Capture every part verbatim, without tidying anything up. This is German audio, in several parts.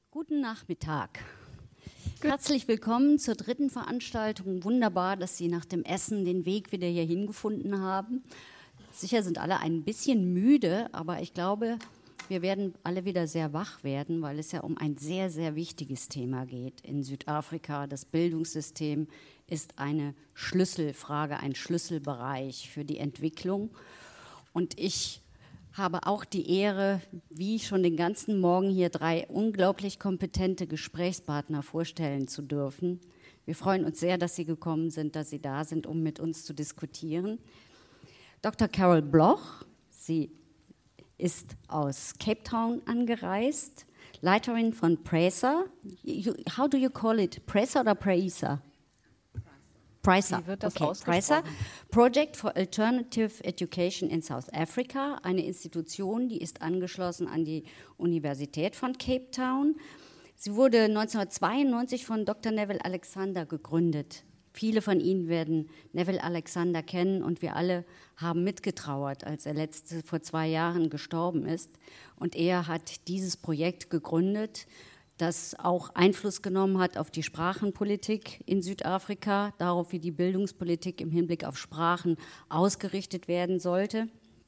Guten Nachmittag. Herzlich willkommen zur dritten Veranstaltung. Wunderbar, dass Sie nach dem Essen den Weg wieder hier hingefunden haben. Sicher sind alle ein bisschen müde, aber ich glaube, wir werden alle wieder sehr wach werden, weil es ja um ein sehr, sehr wichtiges Thema geht in Südafrika. Das Bildungssystem ist eine Schlüsselfrage, ein Schlüsselbereich für die Entwicklung. Und ich habe auch die Ehre, wie schon den ganzen Morgen hier drei unglaublich kompetente Gesprächspartner vorstellen zu dürfen. Wir freuen uns sehr, dass Sie gekommen sind, dass Sie da sind, um mit uns zu diskutieren. Doktor Carol Bloch, sie ist aus Cape Town angereist, Leiterin von PRESA. How do you call it? PRESA oder PREISA? PREISA, okay, PREISA, Project for Alternative Education in South Africa, eine Institution, die ist angeschlossen an die Universität von Cape Town. Sie wurde neunzehnhundertzweiundneunzig von Doktor Neville Alexander gegründet. Viele von Ihnen werden Neville Alexander kennen und wir alle haben mitgetrauert, als er letzte, vor zwei Jahren gestorben ist. Und er hat dieses Projekt gegründet, das auch Einfluss genommen hat auf die Sprachenpolitik in Südafrika, darauf, wie die Bildungspolitik im Hinblick auf Sprachen ausgerichtet werden sollte,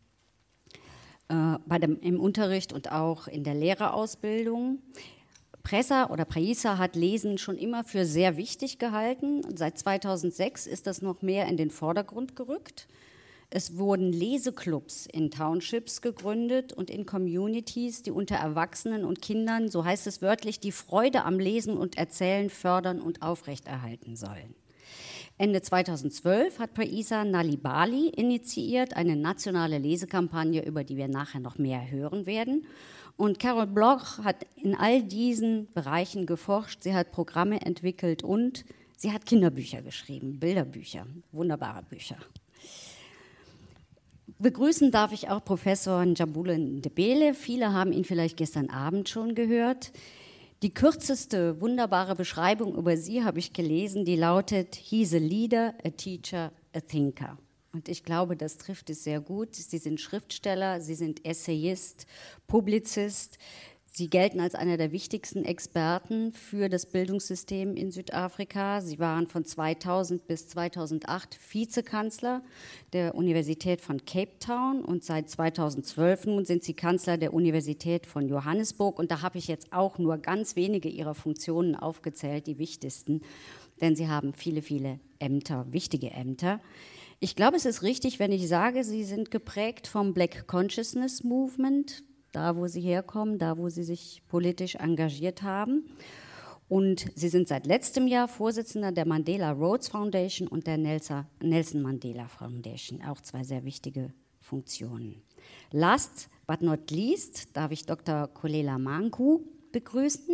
äh, bei dem, im Unterricht und auch in der Lehrerausbildung. PRESA oder PREISA hat Lesen schon immer für sehr wichtig gehalten. Seit zweitausendsechs ist das noch mehr in den Vordergrund gerückt. Es wurden Leseclubs in Townships gegründet und in Communities, die unter Erwachsenen und Kindern, so heißt es wörtlich, die Freude am Lesen und Erzählen fördern und aufrechterhalten sollen. Ende zweitausendzwölf hat PREISA Nalibali initiiert, eine nationale Lesekampagne, über die wir nachher noch mehr hören werden. Und Carol Bloch hat in all diesen Bereichen geforscht, sie hat Programme entwickelt und sie hat Kinderbücher geschrieben, Bilderbücher, wunderbare Bücher. Begrüßen darf ich auch Professor Njabule Ndebele. Viele haben ihn vielleicht gestern Abend schon gehört. Die kürzeste, wunderbare Beschreibung über sie habe ich gelesen, die lautet: He's a leader, a teacher, a thinker. Und ich glaube, das trifft es sehr gut. Sie sind Schriftsteller, Sie sind Essayist, Publizist. Sie gelten als einer der wichtigsten Experten für das Bildungssystem in Südafrika. Sie waren von zweitausend bis zweitausendacht Vizekanzler der Universität von Cape Town und seit zweitausendzwölf nun sind Sie Kanzler der Universität von Johannesburg. Und da habe ich jetzt auch nur ganz wenige Ihrer Funktionen aufgezählt, die wichtigsten, denn Sie haben viele, viele Ämter, wichtige Ämter. Ich glaube, es ist richtig, wenn ich sage, Sie sind geprägt vom Black Consciousness Movement, da wo Sie herkommen, da wo Sie sich politisch engagiert haben. Und Sie sind seit letztem Jahr Vorsitzender der Mandela Rhodes Foundation und der Nelson Mandela Foundation, auch zwei sehr wichtige Funktionen. Last but not least darf ich Doktor Kollela Manku begrüßen.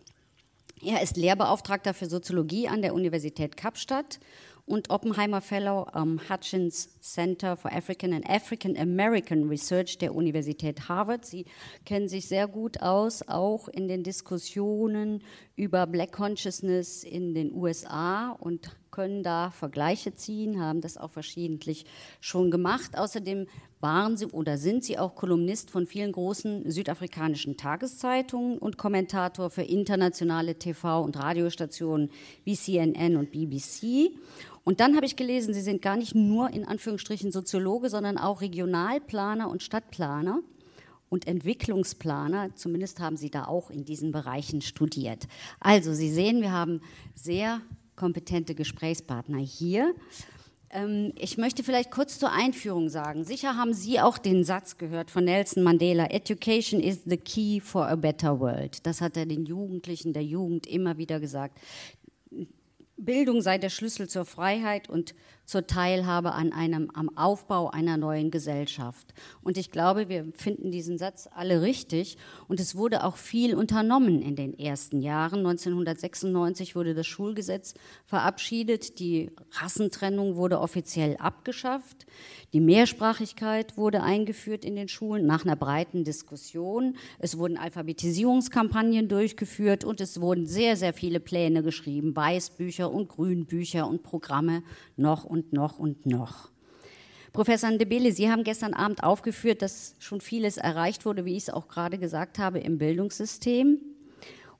Er ist Lehrbeauftragter für Soziologie an der Universität Kapstadt und Oppenheimer Fellow am Hutchins Center for African and African American Research der Universität Harvard. Sie kennen sich sehr gut aus, auch in den Diskussionen über Black Consciousness in den U S A und können da Vergleiche ziehen, haben das auch verschiedentlich schon gemacht. Außerdem waren Sie oder sind Sie auch Kolumnist von vielen großen südafrikanischen Tageszeitungen und Kommentator für internationale T V- und Radiostationen wie C N N und B B C. Und dann habe ich gelesen, Sie sind gar nicht nur in Anführungsstrichen Soziologe, sondern auch Regionalplaner und Stadtplaner und Entwicklungsplaner. Zumindest haben Sie da auch in diesen Bereichen studiert. Also Sie sehen, wir haben sehr kompetente Gesprächspartner hier. Ähm, ich möchte vielleicht kurz zur Einführung sagen. Sicher haben Sie auch den Satz gehört von Nelson Mandela: Education is the key for a better world. Das hat er den Jugendlichen, der Jugend immer wieder gesagt. Bildung sei der Schlüssel zur Freiheit und zur Teilhabe an einem, am Aufbau einer neuen Gesellschaft. Und ich glaube, wir finden diesen Satz alle richtig. Und es wurde auch viel unternommen in den ersten Jahren. neunzehnhundertsechsundneunzig wurde das Schulgesetz verabschiedet. Die Rassentrennung wurde offiziell abgeschafft. Die Mehrsprachigkeit wurde eingeführt in den Schulen nach einer breiten Diskussion. Es wurden Alphabetisierungskampagnen durchgeführt und es wurden sehr, sehr viele Pläne geschrieben, Weißbücher und Grünbücher und Programme noch und noch und noch. Professor Ndebele, Sie haben gestern Abend aufgeführt, dass schon vieles erreicht wurde, wie ich es auch gerade gesagt habe, im Bildungssystem.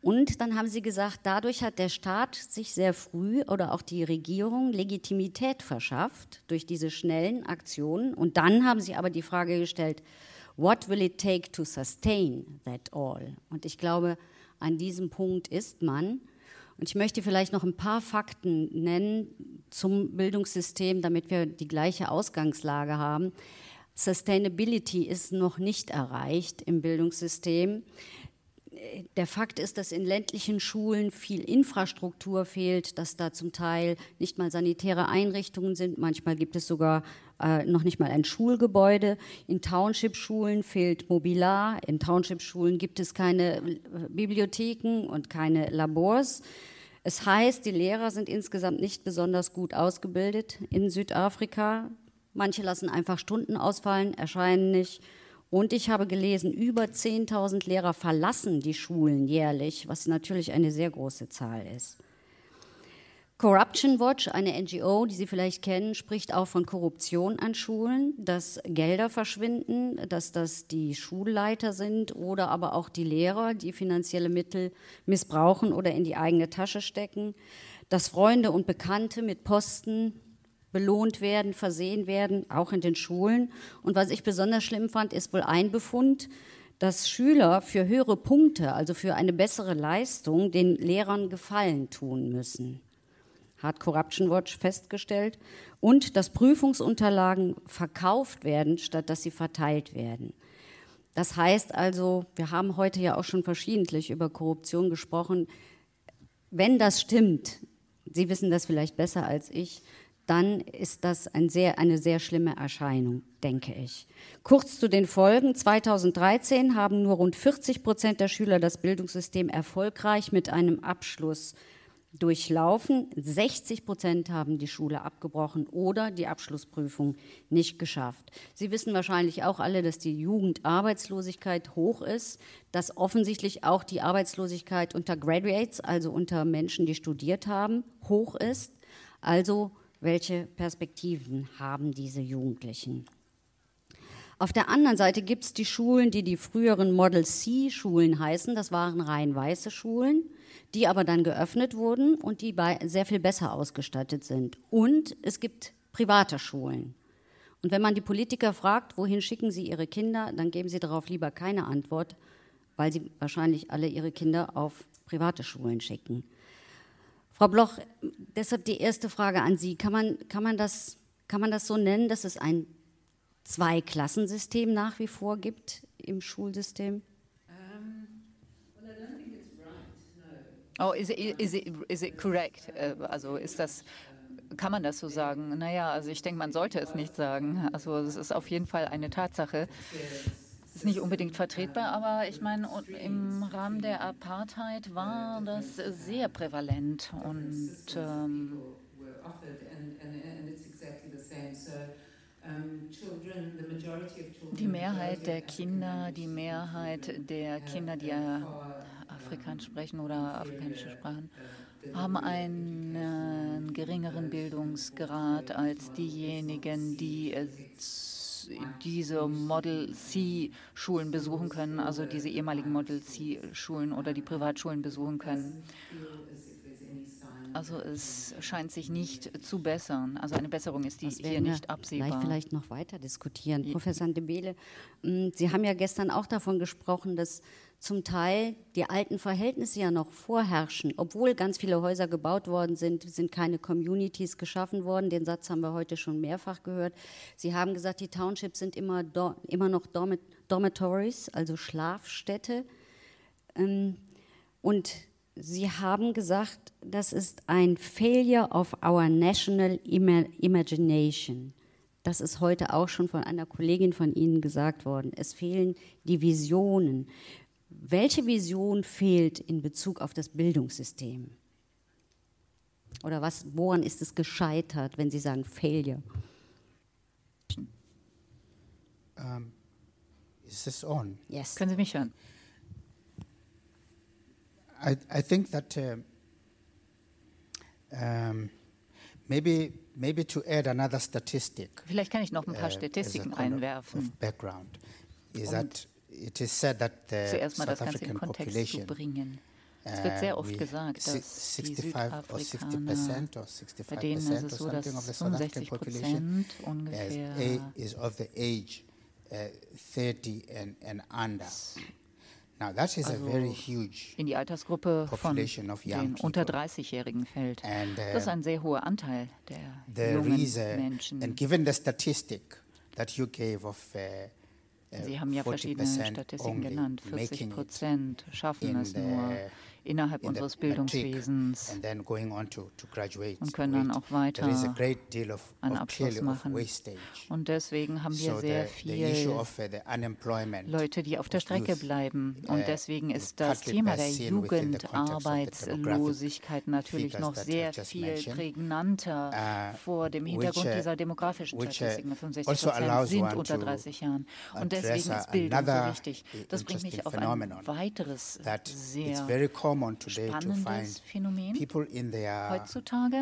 Und dann haben sie gesagt, dadurch hat der Staat sich sehr früh oder auch die Regierung Legitimität verschafft durch diese schnellen Aktionen. Und dann haben sie aber die Frage gestellt, what will it take to sustain that all? Und ich glaube, an diesem Punkt ist man. Und ich möchte vielleicht noch ein paar Fakten nennen zum Bildungssystem, damit wir die gleiche Ausgangslage haben. Sustainability ist noch nicht erreicht im Bildungssystem. Der Fakt ist, dass in ländlichen Schulen viel Infrastruktur fehlt, dass da zum Teil nicht mal sanitäre Einrichtungen sind. Manchmal gibt es sogar äh, noch nicht mal ein Schulgebäude. In Township-Schulen fehlt Mobiliar. In Township-Schulen gibt es keine Bibliotheken und keine Labors. Es heißt, die Lehrer sind insgesamt nicht besonders gut ausgebildet in Südafrika. Manche lassen einfach Stunden ausfallen, erscheinen nicht. Und ich habe gelesen, über zehntausend Lehrer verlassen die Schulen jährlich, was natürlich eine sehr große Zahl ist. Corruption Watch, eine N G O, die Sie vielleicht kennen, spricht auch von Korruption an Schulen, dass Gelder verschwinden, dass das die Schulleiter sind oder aber auch die Lehrer, die finanzielle Mittel missbrauchen oder in die eigene Tasche stecken, dass Freunde und Bekannte mit Posten belohnt werden, versehen werden, auch in den Schulen. Und was ich besonders schlimm fand, ist wohl ein Befund, dass Schüler für höhere Punkte, also für eine bessere Leistung, den Lehrern Gefallen tun müssen. Hat Corruption Watch festgestellt. Und dass Prüfungsunterlagen verkauft werden, statt dass sie verteilt werden. Das heißt also, wir haben heute ja auch schon verschiedentlich über Korruption gesprochen. Wenn das stimmt, Sie wissen das vielleicht besser als ich, dann ist das ein sehr, eine sehr schlimme Erscheinung, denke ich. Kurz zu den Folgen. zweitausenddreizehn haben nur rund vierzig Prozent der Schüler das Bildungssystem erfolgreich mit einem Abschluss durchlaufen. sechzig Prozent haben die Schule abgebrochen oder die Abschlussprüfung nicht geschafft. Sie wissen wahrscheinlich auch alle, dass die Jugendarbeitslosigkeit hoch ist, dass offensichtlich auch die Arbeitslosigkeit unter Graduates, also unter Menschen, die studiert haben, hoch ist. Also welche Perspektiven haben diese Jugendlichen? Auf der anderen Seite gibt es die Schulen, die die früheren Model-C-Schulen heißen. Das waren rein weiße Schulen, die aber dann geöffnet wurden und die sehr viel besser ausgestattet sind. Und es gibt private Schulen. Und wenn man die Politiker fragt, wohin schicken sie ihre Kinder, dann geben sie darauf lieber keine Antwort, weil sie wahrscheinlich alle ihre Kinder auf private Schulen schicken. Frau Bloch, deshalb die erste Frage an Sie. Kann man, kann man das, kann man das so nennen, dass es ein Zwei-Klassensystem nach wie vor gibt im Schulsystem? Oh, is it, is it, is it correct? Also ist das, kann man das so sagen? Naja, also ich denke, man sollte es nicht sagen. Also es ist auf jeden Fall eine Tatsache. Es ist nicht unbedingt vertretbar, aber ich meine, im Rahmen der Apartheid war das sehr prävalent und ähm, die Mehrheit der Kinder, die Mehrheit der Kinder, die Afrikaans sprechen oder afrikanische Sprachen, haben einen geringeren Bildungsgrad als diejenigen, die diese Model-C-Schulen besuchen können, also diese ehemaligen Model-C-Schulen oder die Privatschulen besuchen können. Also es scheint sich nicht zu bessern. Also eine Besserung ist die hier nicht absehbar. Vielleicht, vielleicht noch weiter diskutieren. Ja. Professor Ndebele, Sie haben ja gestern auch davon gesprochen, dass zum Teil die alten Verhältnisse ja noch vorherrschen. Obwohl ganz viele Häuser gebaut worden sind, sind keine Communities geschaffen worden. Den Satz haben wir heute schon mehrfach gehört. Sie haben gesagt, die Townships sind immer, do, immer noch Dorm- Dormitories, also Schlafstädte. Und Sie haben gesagt, das ist ein Failure of our national ima- imagination. Das ist heute auch schon von einer Kollegin von Ihnen gesagt worden. Es fehlen die Visionen. Welche Vision fehlt in Bezug auf das Bildungssystem? Oder was, woran ist es gescheitert, wenn Sie sagen Failure? Um, is this on? Yes. Können Sie mich hören? I, I think that uh, um, maybe maybe to add another statistic. Vielleicht kann ich noch ein paar Statistiken uh, kind einwerfen. of, of background is that it is said that the Zuerst mal das South Ganze in African Kontext zu population bringen. Es wird sehr oft we- gesagt, si- dass die sixty-five or sixty Südafrikaner, percent or bei sixty-five denen ist percent es or so, dass something of the South African fünfundsechzig population Prozent is, ungefähr a, is of the age uh, thirty and, and under. Now that is Also a very huge in die Altersgruppe von population of young den unter people. dreißig-Jährigen fällt. And, uh, Das ist ein sehr hoher Anteil der There jungen is a, Menschen. and given the statistic that you gave of uh, uh, Sie haben ja forty verschiedene percent Statistiken only genannt. vierzig making it Prozent schaffen in es the- nur innerhalb in the unseres matric Bildungswesens and then going on to, to graduate und können dann rate. auch weiter There is a great deal of, einen of Abschluss clearly of machen. wastage. Und deswegen haben wir So sehr the, the issue viel of uh, the unemployment Leute, die auf der of Strecke youth, bleiben. uh, Und deswegen is ist das partly Thema best der seen within the context of the Jugendarbeitslosigkeit natürlich figures noch that I sehr just viel mentioned, prägnanter uh, vor dem Hintergrund which, uh, dieser demografischen which, uh, Statistiken. fünfundsechzig also Prozent allows sind one unter to dreißig Jahren. Und address deswegen a- ist Bildung so another wichtig. Das bringt mich interesting auf ein phenomenon weiteres that it's sehr very common today to spannendes find Phänomen. people in their Heutzutage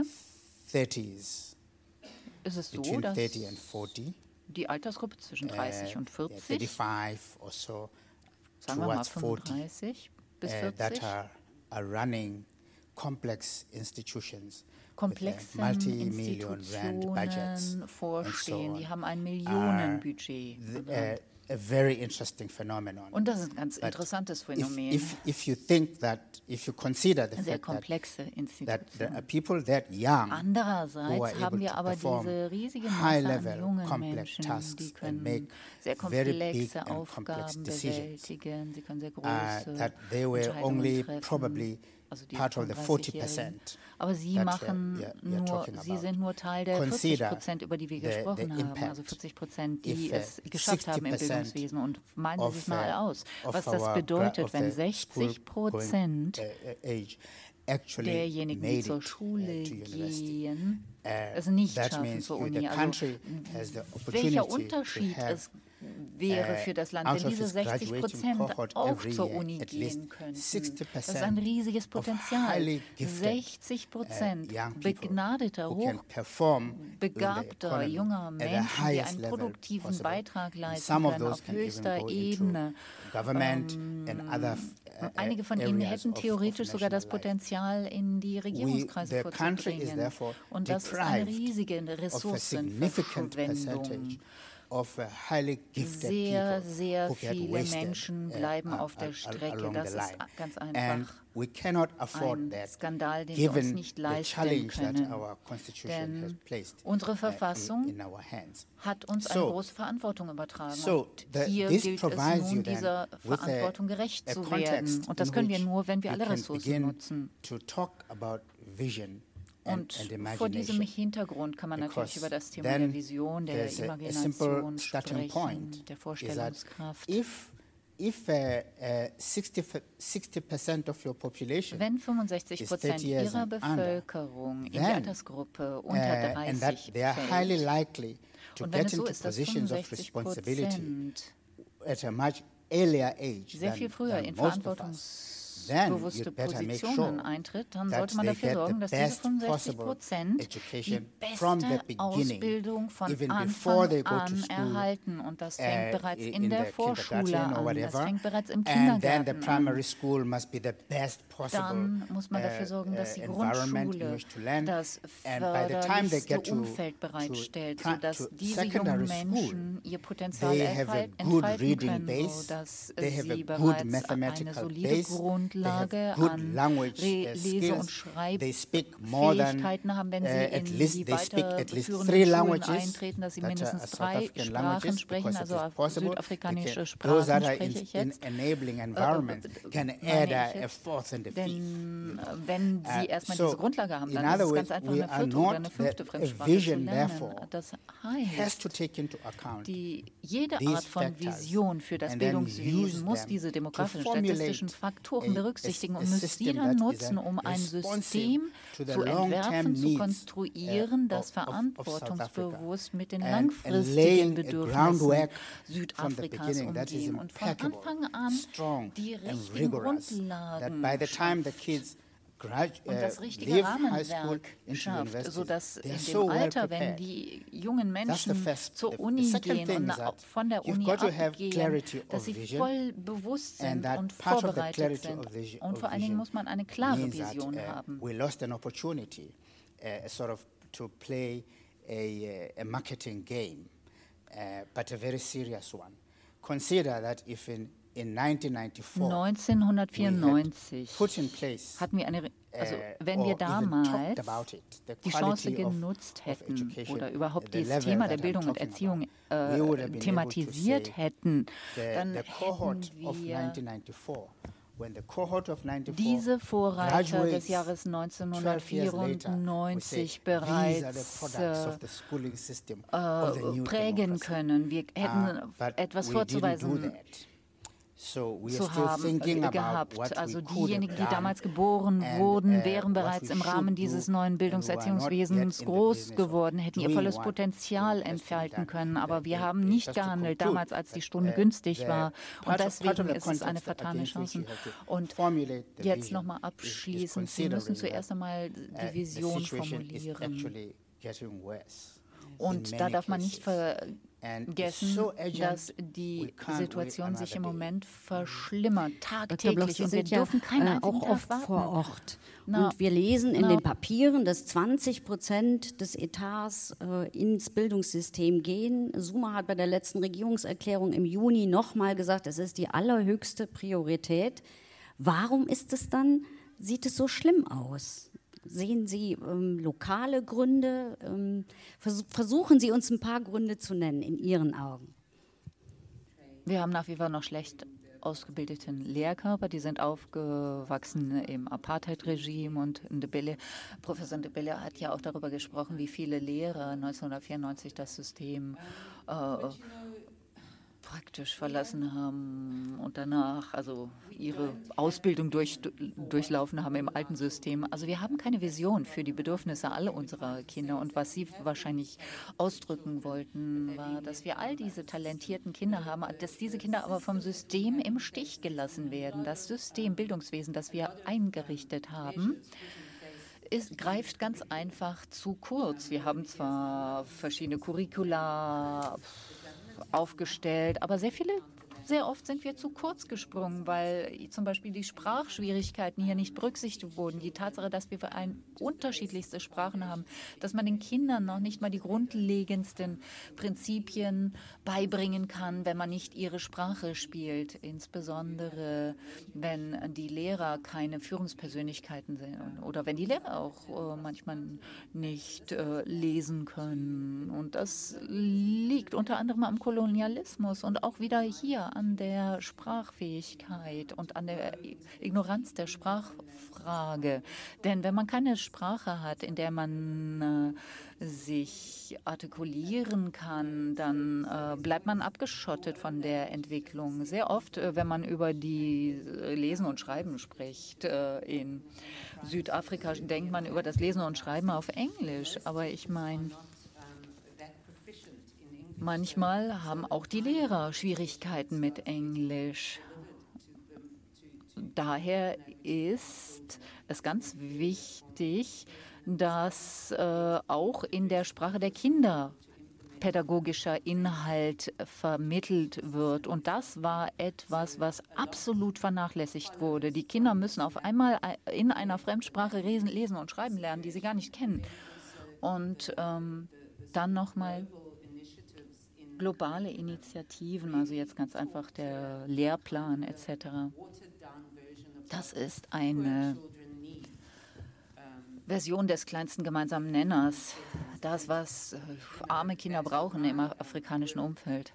thirties, ist es so, between dass thirty and forty, die Altersgruppe zwischen dreißig uh, und yeah, vierzig, thirty-five or so, sagen wir mal towards forty, fünfunddreißig bis uh, vierzig, that are, are running complex institutions komplexen with a multi-million rand budgets Institutionen and so vorstehen. on. Die haben ein are Millionenbudget. the- uh, a very interesting phenomenon. Und das ist ein ganz But interessantes if, Phänomen. if, if you think that, if you consider the Sehr fact that, komplexe that there are Institutionen. people that young who are Andererseits able haben wir to aber perform diese riesige high Masse an level jungen complex Menschen, tasks die and können make sehr very big komplexe and complex Aufgaben decisions, bewältigen, sie können sehr uh, große that they were Entscheidungen only treffen. probably Also die part of the forty fünfunddreißigjährigen. percent. Aber sie that, uh, machen we are- we are nur, talking sie about. sind nur Teil der vierzig Consider Prozent, über die wir the- gesprochen the haben. impact Also vierzig Prozent, die if, uh, es geschafft haben im sixty percent Bildungswesen. Und malen Sie of, sich mal uh, aus, of was our das gra- bedeutet, of wenn the sechzig Prozent school-going, uh, age actually derjenigen, die made zur it, uh, Schule to university. gehen, Uh, es nicht that schaffen means zur you- the Uni. Also country has the opportunity welcher to Unterschied have, es wäre uh, für das Land, out wenn of diese its sechzig graduating Prozent cohort auch every zur year, Uni at least gehen könnten. sixty Das ist percent ein riesiges of Potenzial. highly gifted, sechzig Prozent uh, young people begnadeter, who can perform in the hochbegabter economy junger at the Menschen, die highest einen level produktiven possible. Beitrag And leisten some of können those auf can even höchster go into Ebene. government and other f- uh, Einige von ihnen areas hätten of- of theoretisch sogar das national life. Potenzial, in die Regierungskreise the country is vorzubringen. therefore Und das ist eine deprived riesige of a significant Ressourcenverschwendung. percentage of uh, highly gifted Sehr, people sehr who get viele wasted, Menschen uh, bleiben uh, auf der al- Strecke. along Das the ist line. ganz And einfach we cannot afford ein that, Skandal, den wir uns given nicht the leisten challenge that können. our constitution has Denn placed unsere uh, in- Verfassung in our hands. hat uns eine So- große Verantwortung übertragen. So, Und the- hier this gilt es provides you nun, then dieser with a- Verantwortung gerecht a zu context werden. Und das in können wir which nur, wenn wir we alle can Ressourcen begin nutzen. to talk about vision and, Und and vor diesem imagination. Hintergrund kann man natürlich Because über das Thema then der Vision, der there's a- a Imagination simple starting sprechen, point der is that Vorstellungskraft. if if uh, uh, sixty percent of your population Wenn fünfundsechzig is Prozent thirty years ihrer and under, Bevölkerung in die then, Altersgruppe uh, unter and that dreißig they are highly fällt, likely to und wenn get es so into ist, dass positions of fünfundsechzig responsibility Prozent at a much earlier age sehr than, viel früher than in most of us, then verantwortungsbewusste you'd better make Positionen sure eintritt, dann that sollte man they dafür get the sorgen, dass diese best fünfundsechzig possible Prozent die education from the beste beginning, Ausbildung von even before they Anfang go to an school, erhalten. Und das uh, fängt bereits in in der the Vorschule kindergarten or an, das whatever, fängt bereits im and then the Kindergarten primary an. school must be the best possible Dann muss man dafür uh, sorgen, dass die uh, environment in Grundschule which to learn. das And by the time they förderlichste get to, Umfeld to, bereitstellt, pri- sodass to diese secondary jungen school, Menschen ihr Potenzial they have a entfal- good entfalten reading können, base, sodass they have sie a good bereits eine mathematical solide base, they Grundlage have good an language Re- uh, Lese- und skills, they speak more than Schreibfähigkeiten haben, wenn sie uh, at in least die they speak at least weiterführenden three Schulen languages eintreten, dass sie that are mindestens South drei African Sprachen languages, sprechen, because it also is auf possible. They südafrikanische can- Sprachen those that are spreche in, ich in jetzt. enabling environments can meine add ich a, a jetzt, fourth and a fifth. Denn äh, wenn Uh, sie erstmal so, diese Grundlage haben, in dann ist other es words, ganz einfach we eine are vierte oder not eine fünfte the- a Fremdsprache zu vision, lernen. therefore, Das has heißt, to take into account die, jede these Art von factors Vision für das and then Bildungswesen use muss them diese to demografischen, formulate statistischen Faktoren a- berücksichtigen a und muss sie system dann that is nutzen, um ein responsive System to the zu long-term entwerfen, zu needs, konstruieren, uh, das of- of- of South verantwortungsbewusst mit den And- and langfristigen laying a Bedürfnissen groundwork from the Südafrikas beginning that is umgehen und von impeccable, Anfang an strong die and richtigen rigorous, that Grundlagen by the time the schafft. kids und das richtige Rahmenwerk schafft, sodass in dem Alter, wenn die jungen Menschen zur Uni gehen und von der Uni abgehen, dass sie voll bewusst sind und vorbereitet sind. Und vor allen Dingen muss man eine klare Vision haben. We lost an opportunity, uh, sort of to play a, a marketing game, uh, but a very serious one. Consider that if in In neunzehnhundertvierundneunzig hatten wir eine, also wenn wir damals die Chance genutzt hätten oder überhaupt das Thema der Bildung und Erziehung äh, thematisiert hätten, dann hätten wir diese Vorreiter des Jahres neunzehnhundertvierundneunzig bereits äh, prägen können. Wir hätten etwas vorzuweisen So zu haben äh, gehabt. Also diejenigen, die damals geboren wurden, wären bereits im Rahmen dieses neuen Bildungserziehungswesens groß geworden, hätten ihr volles Potenzial entfalten können. Aber wir haben nicht gehandelt damals, als die Stunde günstig war. Und deswegen ist es eine vertane Chance. Und jetzt nochmal abschließend, Sie müssen zuerst einmal die Vision formulieren. Und da darf man nicht vergessen, dass die Situation sich im Moment verschlimmert, tagtäglich. Und wir dürfen keinen äh, auch oft warten. Vor Ort. Na, und wir lesen in na, den Papieren, dass zwanzig Prozent des Etats äh, ins Bildungssystem gehen. Zuma hat bei der letzten Regierungserklärung im Juni nochmal gesagt, es ist die allerhöchste Priorität. Warum ist es dann, sieht es so schlimm aus? Sehen Sie ähm, lokale Gründe? Ähm, vers- versuchen Sie uns ein paar Gründe zu nennen, in Ihren Augen. Wir haben nach wie vor noch schlecht ausgebildeten Lehrkörper, die sind aufgewachsen im Apartheid-Regime und Ndebele, Professor Ndebele hat ja auch darüber gesprochen, wie viele Lehrer neunzehnhundertvierundneunzig das System äh, praktisch verlassen haben und danach also ihre Ausbildung durch, durchlaufen haben im alten System. Also wir haben keine Vision für die Bedürfnisse aller unserer Kinder. Und was Sie wahrscheinlich ausdrücken wollten, war, dass wir all diese talentierten Kinder haben, dass diese Kinder aber vom System im Stich gelassen werden. Das System Bildungswesen, das wir eingerichtet haben, Es greift ganz einfach zu kurz. Wir haben zwar verschiedene Curricula aufgestellt, aber sehr viele, sehr oft sind wir zu kurz gesprungen, weil zum Beispiel die Sprachschwierigkeiten hier nicht berücksichtigt wurden. Die Tatsache, dass wir ein unterschiedlichste Sprachen haben, dass man den Kindern noch nicht mal die grundlegendsten Prinzipien beibringen kann, wenn man nicht ihre Sprache spielt. Insbesondere, wenn die Lehrer keine Führungspersönlichkeiten sind oder wenn die Lehrer auch äh, manchmal nicht äh, lesen können. Und das liegt unter anderem am Kolonialismus und auch wieder hier an der Sprachfähigkeit und an der Ignoranz der Sprachfrage. Denn wenn man keine Sprache hat, in der man äh, sich artikulieren kann, dann äh, bleibt man abgeschottet von der Entwicklung. Sehr oft, äh, wenn man über die äh, Lesen und Schreiben spricht, äh, in Südafrika denkt man über das Lesen und Schreiben auf Englisch. Aber ich meine, manchmal haben auch die Lehrer Schwierigkeiten mit Englisch. Daher ist es ganz wichtig, dass äh, auch in der Sprache der Kinder pädagogischer Inhalt vermittelt wird. Und das war etwas, was absolut vernachlässigt wurde. Die Kinder müssen auf einmal in einer Fremdsprache lesen und schreiben lernen, die sie gar nicht kennen. Und ähm, dann nochmal globale Initiativen, also jetzt ganz einfach der Lehrplan et cetera. Das ist eine Version des kleinsten gemeinsamen Nenners. Das, was arme Kinder brauchen im afrikanischen Umfeld.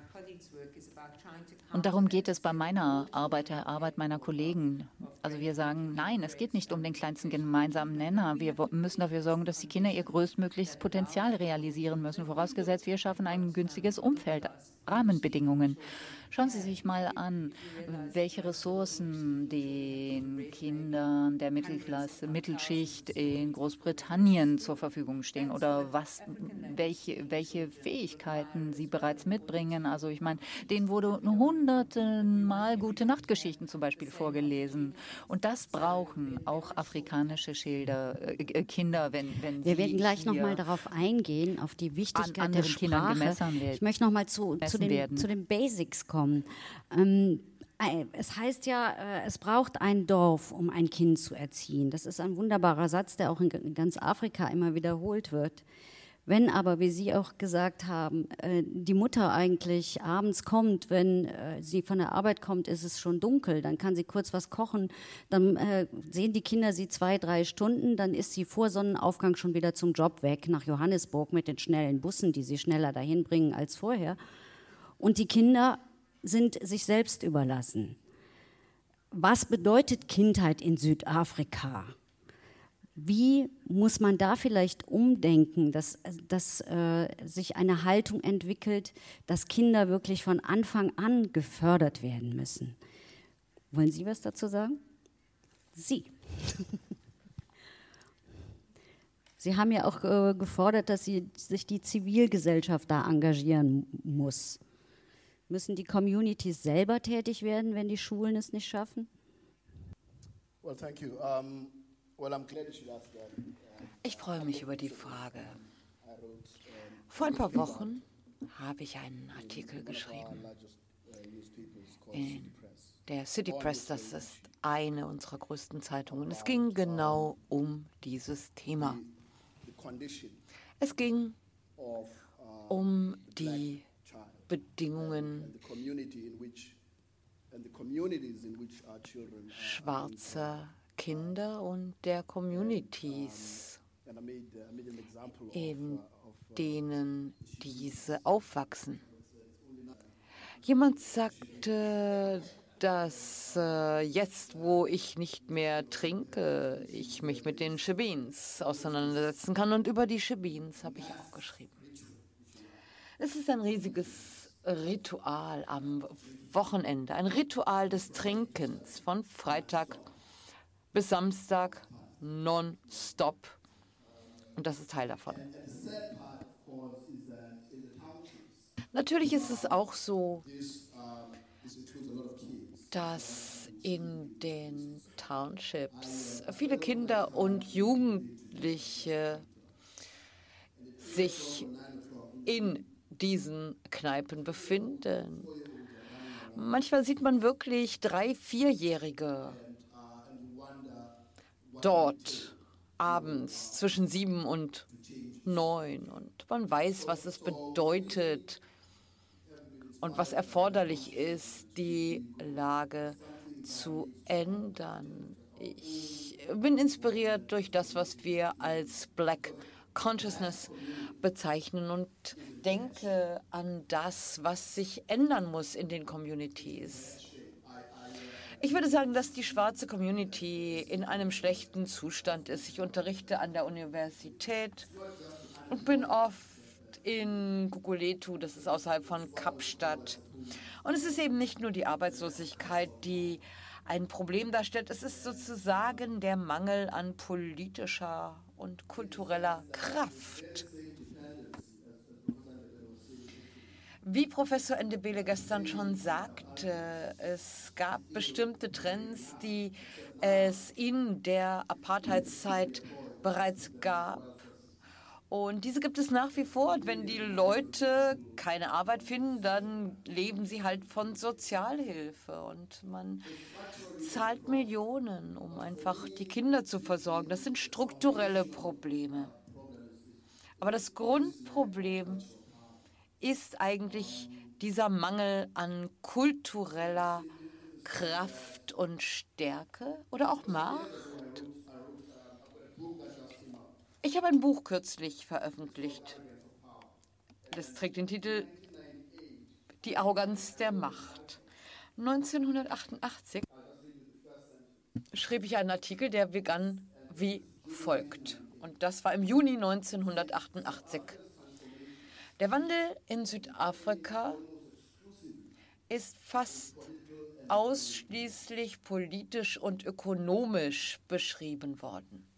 Und darum geht es bei meiner Arbeit, der Arbeit meiner Kollegen. Also wir sagen, nein, es geht nicht um den kleinsten gemeinsamen Nenner. Wir müssen dafür sorgen, dass die Kinder ihr größtmögliches Potenzial realisieren müssen, vorausgesetzt, wir schaffen ein günstiges Umfeld Rahmenbedingungen. Schauen Sie sich mal an, welche Ressourcen den Kindern der Mittelklasse, Mittelschicht in Großbritannien zur Verfügung stehen oder was, welche, welche Fähigkeiten sie bereits mitbringen. Also ich meine, denen wurde hundertenmal Gute-Nacht-Geschichten zum Beispiel vorgelesen. Und das brauchen auch afrikanische Schilder, äh, Kinder, wenn, wenn Wir sie werden gleich hier nochmal darauf eingehen, auf die Wichtigkeit an der anderen Kindern Sprache. gemessen werden. Ich möchte nochmal zu, zu, den, werden. zu den Basics kommen. Ähm, es heißt ja, äh, es braucht ein Dorf, um ein Kind zu erziehen. Das ist ein wunderbarer Satz, der auch in, in ganz Afrika immer wiederholt wird. Wenn aber, wie Sie auch gesagt haben, äh, die Mutter eigentlich abends kommt, wenn äh, sie von der Arbeit kommt, ist es schon dunkel, dann kann sie kurz was kochen, dann äh, sehen die Kinder sie zwei, drei Stunden, dann ist sie vor Sonnenaufgang schon wieder zum Job weg, nach Johannesburg mit den schnellen Bussen, die sie schneller dahin bringen als vorher. Und die Kinder sind sich selbst überlassen. Was bedeutet Kindheit in Südafrika? Wie muss man da vielleicht umdenken, dass, dass äh, sich eine Haltung entwickelt, dass Kinder wirklich von Anfang an gefördert werden müssen? Wollen Sie was dazu sagen? Sie. Sie haben ja auch äh, gefordert, dass sie, sich die Zivilgesellschaft da engagieren muss. Müssen die Communities selber tätig werden, wenn die Schulen es nicht schaffen? Well, thank you. Um, well, I'm glad you should ask that. Ich freue mich über die Frage. Vor ein paar Wochen habe ich einen Artikel geschrieben in der City Press. Das ist eine unserer größten Zeitungen. Es ging genau um dieses Thema. Es ging um die Bedingungen schwarzer Kinder und der Communities, in denen diese aufwachsen. Jemand sagte, dass äh, jetzt, wo ich nicht mehr trinke, ich mich mit den Shebeens auseinandersetzen kann. Und über die Shebeens habe ich auch geschrieben. Es ist ein riesiges Ritual am Wochenende, ein Ritual des Trinkens von Freitag bis Samstag nonstop. Und das ist Teil davon. Natürlich ist es auch so, dass in den Townships viele Kinder und Jugendliche sich in diesen Kneipen befinden. Manchmal sieht man wirklich drei-, vierjährige dort abends zwischen sieben und neun. Und man weiß, was es bedeutet und was erforderlich ist, die Lage zu ändern. Ich bin inspiriert durch das, was wir als Black Consciousness bezeichnen und denke an das, was sich ändern muss in den Communities. Ich würde sagen, dass die schwarze Community in einem schlechten Zustand ist. Ich unterrichte an der Universität und bin oft in Guguletu, das ist außerhalb von Kapstadt. Und es ist eben nicht nur die Arbeitslosigkeit, die ein Problem darstellt. Es ist sozusagen der Mangel an politischer und kultureller Kraft. Wie Professor Ndebele gestern schon sagte, es gab bestimmte Trends, die es in der Apartheidszeit bereits gab. Und diese gibt es nach wie vor. Und wenn die Leute keine Arbeit finden, dann leben sie halt von Sozialhilfe. Und man zahlt Millionen, um einfach die Kinder zu versorgen. Das sind strukturelle Probleme. Aber das Grundproblem ist eigentlich dieser Mangel an kultureller Kraft und Stärke oder auch Macht. Ich habe ein Buch kürzlich veröffentlicht. Das trägt den Titel Die Arroganz der Macht. neunzehnhundertachtundachtzig schrieb ich einen Artikel, der begann wie folgt. Und das war im Juni neunzehnhundertachtundachtzig. Der Wandel in Südafrika ist fast ausschließlich politisch und ökonomisch beschrieben worden.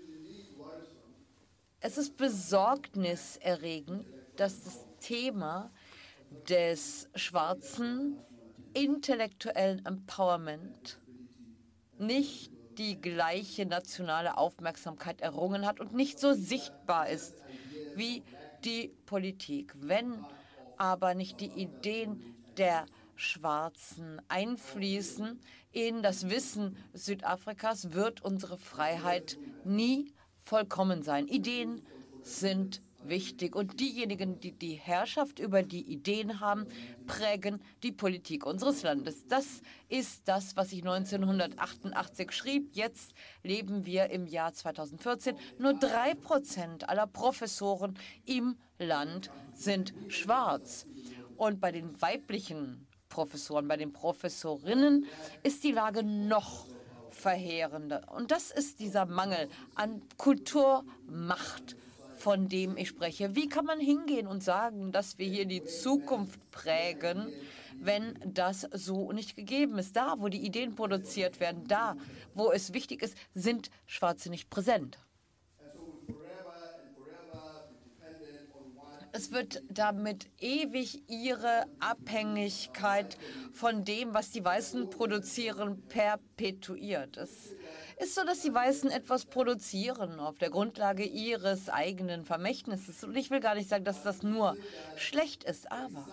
Es ist besorgniserregend, dass das Thema des schwarzen intellektuellen Empowerment nicht die gleiche nationale Aufmerksamkeit errungen hat und nicht so sichtbar ist wie die Politik. Wenn aber nicht die Ideen der Schwarzen einfließen in das Wissen Südafrikas, wird unsere Freiheit nie vollkommen sein. Ideen sind wichtig und diejenigen, die die Herrschaft über die Ideen haben, prägen die Politik unseres Landes. Das ist das, was ich neunzehnhundertachtundachtzig schrieb. Jetzt leben wir im Jahr zweitausendvierzehn. Nur drei Prozent aller Professoren im Land sind schwarz. Und bei den weiblichen Professoren, bei den Professorinnen ist die Lage noch verheerender. Und das ist dieser Mangel an Kulturmacht, von dem ich spreche. Wie kann man hingehen und sagen, dass wir hier die Zukunft prägen, wenn das so nicht gegeben ist? Da, wo die Ideen produziert werden, da, wo es wichtig ist, sind Schwarze nicht präsent. Es wird damit ewig ihre Abhängigkeit von dem, was die Weißen produzieren, perpetuiert. Es ist so, dass die Weißen etwas produzieren auf der Grundlage ihres eigenen Vermächtnisses. Und ich will gar nicht sagen, dass das nur schlecht ist, aber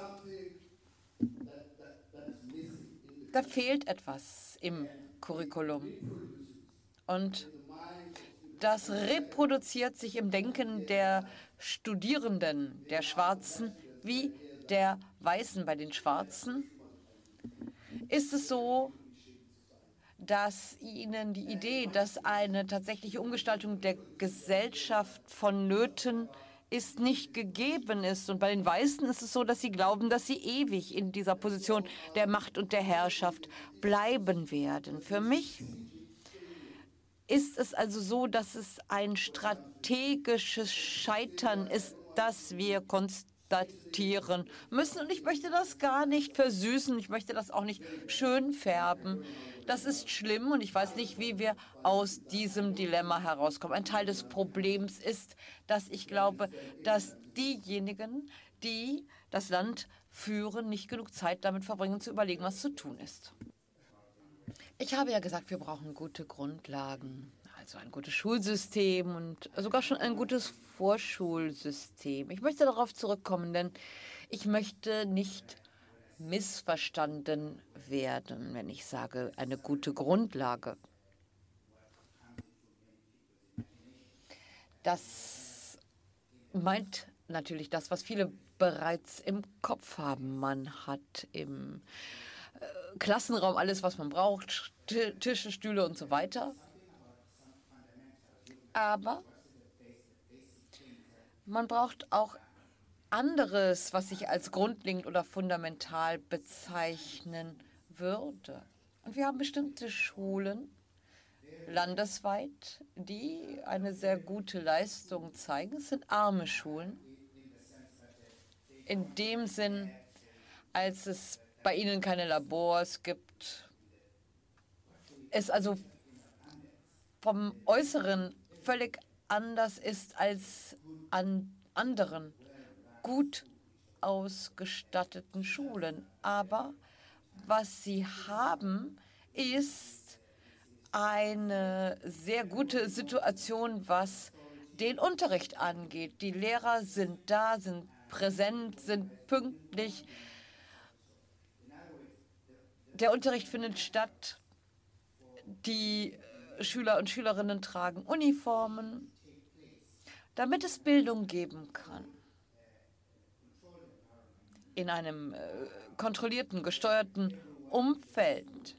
da fehlt etwas im Curriculum. Und das reproduziert sich im Denken der Studierenden, der Schwarzen wie der Weißen. Bei den Schwarzen ist es so, dass ihnen die Idee, dass eine tatsächliche Umgestaltung der Gesellschaft vonnöten ist, nicht gegeben ist. Und bei den Weißen ist es so, dass sie glauben, dass sie ewig in dieser Position der Macht und der Herrschaft bleiben werden. Für mich ist es also so, dass es ein strategisches Scheitern ist, das wir konstatieren müssen. Und ich möchte das gar nicht versüßen, ich möchte das auch nicht schön färben. Das ist schlimm und ich weiß nicht, wie wir aus diesem Dilemma herauskommen. Ein Teil des Problems ist, dass ich glaube, dass diejenigen, die das Land führen, nicht genug Zeit damit verbringen, zu überlegen, was zu tun ist. Ich habe ja gesagt, wir brauchen gute Grundlagen, also ein gutes Schulsystem und sogar schon ein gutes Vorschulsystem. Ich möchte darauf zurückkommen, denn ich möchte nicht missverstanden werden, wenn ich sage, eine gute Grundlage. Das meint natürlich das, was viele bereits im Kopf haben. Man hat im Klassenraum alles, was man braucht, Tische, Stühle und so weiter. Aber man braucht auch anderes, was ich als grundlegend oder fundamental bezeichnen würde. Und wir haben bestimmte Schulen landesweit, die eine sehr gute Leistung zeigen. Es sind arme Schulen. In dem Sinn, als es bei ihnen keine Labors gibt, es also vom Äußeren völlig anders ist als an anderen gut ausgestatteten Schulen. Aber was sie haben, ist eine sehr gute Situation, was den Unterricht angeht. Die Lehrer sind da, sind präsent, sind pünktlich. Der Unterricht findet statt. Die Schüler und Schülerinnen tragen Uniformen, damit es Bildung geben kann. In einem äh, kontrollierten, gesteuerten Umfeld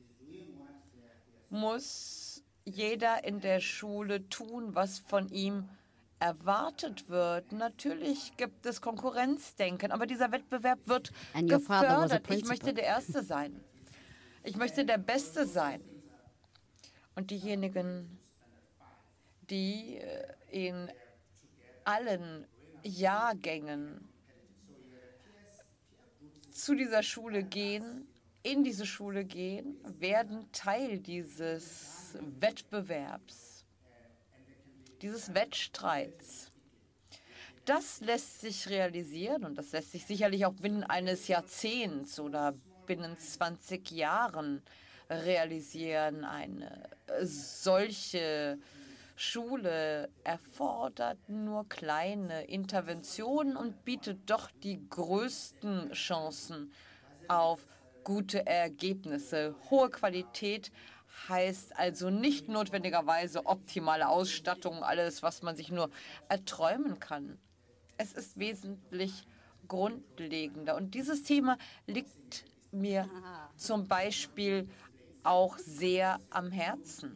muss jeder in der Schule tun, was von ihm erwartet wird. Natürlich gibt es Konkurrenzdenken, aber dieser Wettbewerb wird gefördert. Ich möchte der Erste sein. Ich möchte der Beste sein. Und diejenigen, die in allen Jahrgängen zu dieser Schule gehen, in diese Schule gehen, werden Teil dieses Wettbewerbs, dieses Wettstreits. Das lässt sich realisieren und das lässt sich sicherlich auch binnen eines Jahrzehnts oder binnen zwanzig Jahren realisieren. Eine solche Schule erfordert nur kleine Interventionen und bietet doch die größten Chancen auf gute Ergebnisse. Hohe Qualität heißt also nicht notwendigerweise optimale Ausstattung, alles, was man sich nur erträumen kann. Es ist wesentlich grundlegender. Und dieses Thema liegt mir zum Beispiel auch sehr am Herzen.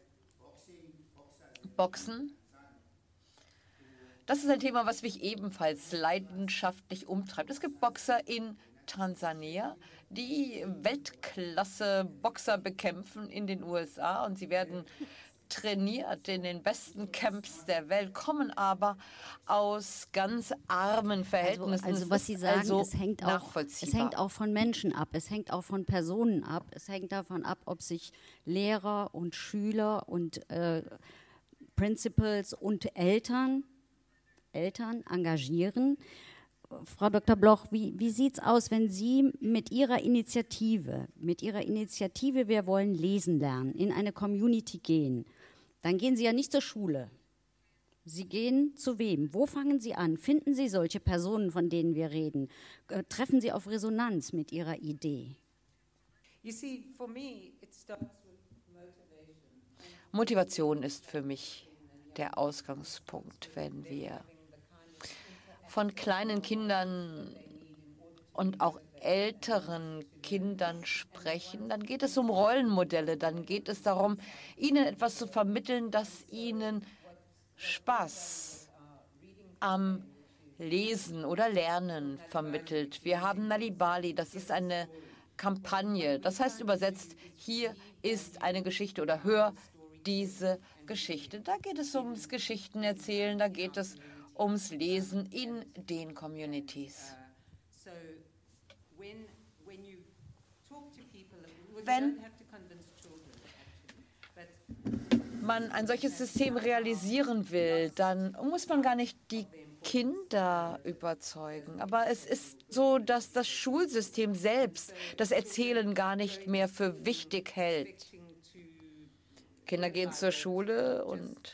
Boxen. Das ist ein Thema, was mich ebenfalls leidenschaftlich umtreibt. Es gibt Boxer in Tansania, die Weltklasse-Boxer bekämpfen in den U S A und sie werden trainiert in den besten Camps der Welt, kommen aber aus ganz armen Verhältnissen. Also, also was Sie sagen, also es, hängt auch, es hängt auch von Menschen ab, es hängt auch von Personen ab, es hängt davon ab, ob sich Lehrer und Schüler und äh, Principals und Eltern, Eltern engagieren. Frau Doktor Bloch, wie, wie sieht es aus, wenn Sie mit Ihrer Initiative, mit Ihrer Initiative Wir wollen lesen lernen, in eine Community gehen? Dann gehen Sie ja nicht zur Schule. Sie gehen zu wem? Wo fangen Sie an? Finden Sie solche Personen, von denen wir reden? Äh, treffen Sie auf Resonanz mit Ihrer Idee? Motivation ist für mich der Ausgangspunkt, wenn wir von kleinen Kindern und auch älteren Kindern sprechen, dann geht es um Rollenmodelle, dann geht es darum, ihnen etwas zu vermitteln, das ihnen Spaß am Lesen oder Lernen vermittelt. Wir haben Nalibali, das ist eine Kampagne, das heißt übersetzt, hier ist eine Geschichte oder hör diese Geschichte. Da geht es ums Geschichtenerzählen, da geht es ums Lesen in den Communities. Wenn man ein solches System realisieren will, dann muss man gar nicht die Kinder überzeugen. Aber es ist so, dass das Schulsystem selbst das Erzählen gar nicht mehr für wichtig hält. Kinder gehen zur Schule und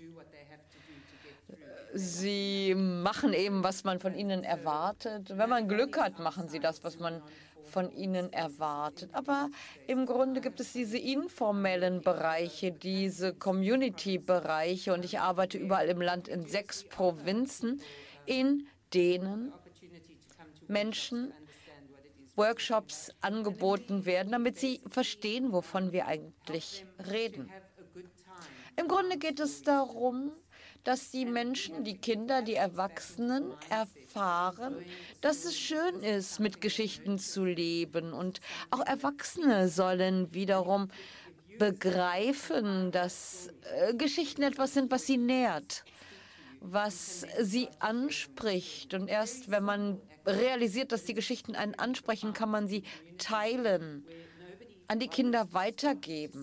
sie machen eben, was man von ihnen erwartet. Wenn man Glück hat, machen sie das, was man von ihnen erwartet. Aber im Grunde gibt es diese informellen Bereiche, diese Community-Bereiche. Und ich arbeite überall im Land in sechs Provinzen, in denen Menschen Workshops angeboten werden, damit sie verstehen, wovon wir eigentlich reden. Im Grunde geht es darum, dass die Menschen, die Kinder, die Erwachsenen erfahren, dass es schön ist, mit Geschichten zu leben. Und auch Erwachsene sollen wiederum begreifen, dass äh, Geschichten etwas sind, was sie nährt, was sie anspricht. Und erst wenn man realisiert, dass die Geschichten einen ansprechen, kann man sie teilen, an die Kinder weitergeben.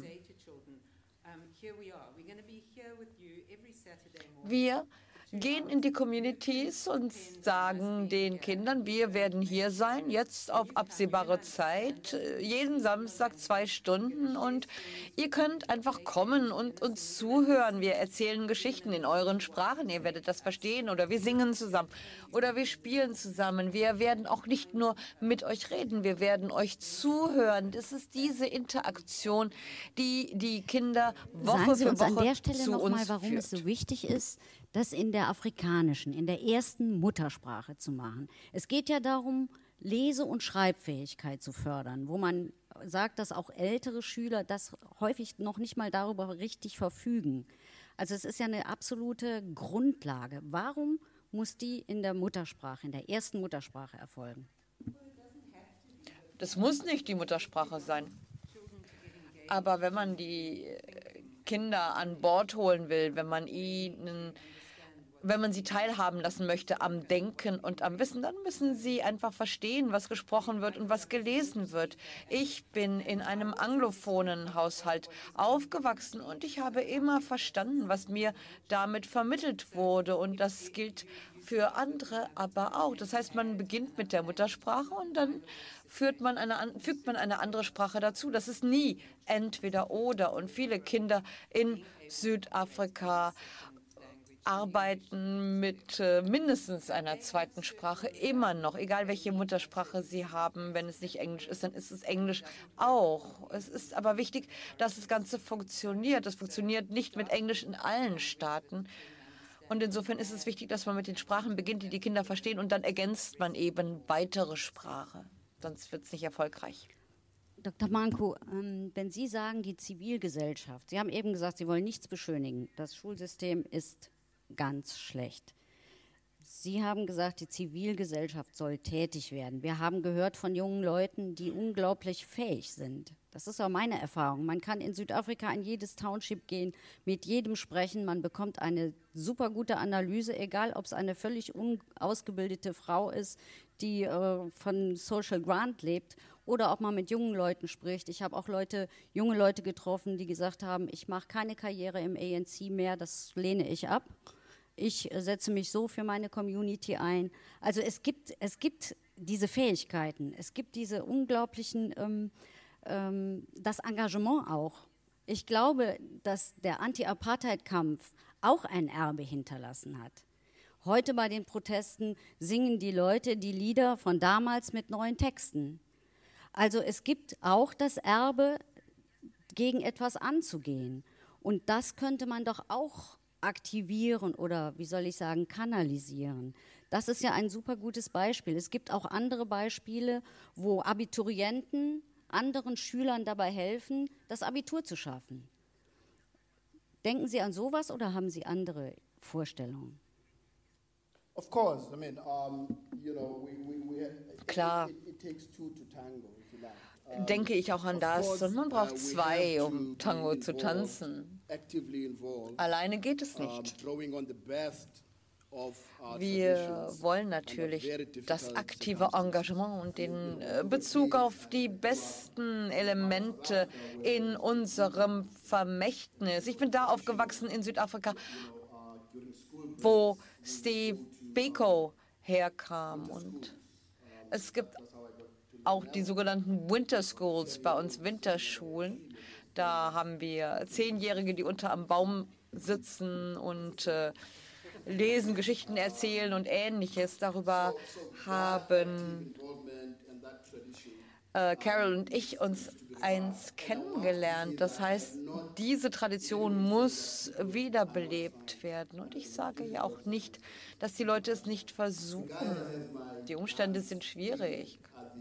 Wir gehen in die Communities und sagen den Kindern, wir werden hier sein, jetzt auf absehbare Zeit, jeden Samstag zwei Stunden. Und ihr könnt einfach kommen und uns zuhören. Wir erzählen Geschichten in euren Sprachen, ihr werdet das verstehen. Oder wir singen zusammen oder wir spielen zusammen. Wir werden auch nicht nur mit euch reden, wir werden euch zuhören. Das ist diese Interaktion, die die Kinder Woche Sagen Sie für uns Woche an der Stelle zu noch uns mal, warum führt. es so wichtig ist, das in der afrikanischen, in der ersten Muttersprache zu machen. Es geht ja darum, Lese- und Schreibfähigkeit zu fördern, wo man sagt, dass auch ältere Schüler das häufig noch nicht mal darüber richtig verfügen. Also es ist ja eine absolute Grundlage. Warum muss die in der Muttersprache, in der ersten Muttersprache erfolgen? Das muss nicht die Muttersprache sein. Aber wenn man die Kinder an Bord holen will, wenn man ihnen wenn man sie teilhaben lassen möchte am Denken und am Wissen, dann müssen sie einfach verstehen, was gesprochen wird und was gelesen wird. Ich bin in einem anglophonen Haushalt aufgewachsen und ich habe immer verstanden, was mir damit vermittelt wurde. Und das gilt für andere aber auch. Das heißt, man beginnt mit der Muttersprache und dann führt man eine, fügt man eine andere Sprache dazu. Das ist nie entweder oder. Und viele Kinder in Südafrika arbeiten mit äh, mindestens einer zweiten Sprache immer noch, egal welche Muttersprache sie haben. Wenn es nicht Englisch ist, dann ist es Englisch auch. Es ist aber wichtig, dass das Ganze funktioniert. Es funktioniert nicht mit Englisch in allen Staaten. Und insofern ist es wichtig, dass man mit den Sprachen beginnt, die die Kinder verstehen, und dann ergänzt man eben weitere Sprache. Sonst wird es nicht erfolgreich. Doktor Manko, ähm, wenn Sie sagen, die Zivilgesellschaft, Sie haben eben gesagt, Sie wollen nichts beschönigen. Das Schulsystem ist ganz schlecht. Sie haben gesagt, die Zivilgesellschaft soll tätig werden. Wir haben gehört von jungen Leuten, die unglaublich fähig sind. Das ist auch meine Erfahrung. Man kann in Südafrika in jedes Township gehen, mit jedem sprechen. Man bekommt eine super gute Analyse, egal ob es eine völlig unausgebildete Frau ist, die äh, von Social Grant lebt, oder ob man mit jungen Leuten spricht. Ich habe auch Leute, junge Leute getroffen, die gesagt haben, ich mache keine Karriere im A N C mehr, das lehne ich ab. Ich setze mich so für meine Community ein. Also es gibt, es gibt diese Fähigkeiten, es gibt diese unglaublichen, ähm, ähm, das Engagement auch. Ich glaube, dass der Anti-Apartheid-Kampf auch ein Erbe hinterlassen hat. Heute bei den Protesten singen die Leute die Lieder von damals mit neuen Texten. Also es gibt auch das Erbe, gegen etwas anzugehen. Und das könnte man doch auch aktivieren oder, wie soll ich sagen, kanalisieren. Das ist ja ein super gutes Beispiel. Es gibt auch andere Beispiele, wo Abiturienten anderen Schülern dabei helfen, das Abitur zu schaffen. Denken Sie an sowas oder haben Sie andere Vorstellungen? Of course, I mean, um, you know, we, we, we have, Klar. It, it takes two to tango, if you like. Um, Denke ich auch an of das. course, Und man uh, braucht we zwei, have um to Tango be zu involved, tanzen. actively involved, Alleine geht es um, nicht. drawing on the best of our Wir traditions wollen under natürlich very das difficult aktive circumstances. Engagement und den äh, Bezug auf die besten Elemente in unserem Vermächtnis. Ich bin da aufgewachsen in Südafrika, wo Steve Biko herkam. Und es gibt auch die sogenannten Winter Schools, bei uns Winterschulen. Da haben wir Zehnjährige, die unter am Baum sitzen und äh, lesen, Geschichten erzählen und Ähnliches. Darüber haben äh, Carol und ich uns eins kennengelernt. Das heißt, diese Tradition muss wiederbelebt werden. Und ich sage ja auch nicht, dass die Leute es nicht versuchen. Die Umstände sind schwierig.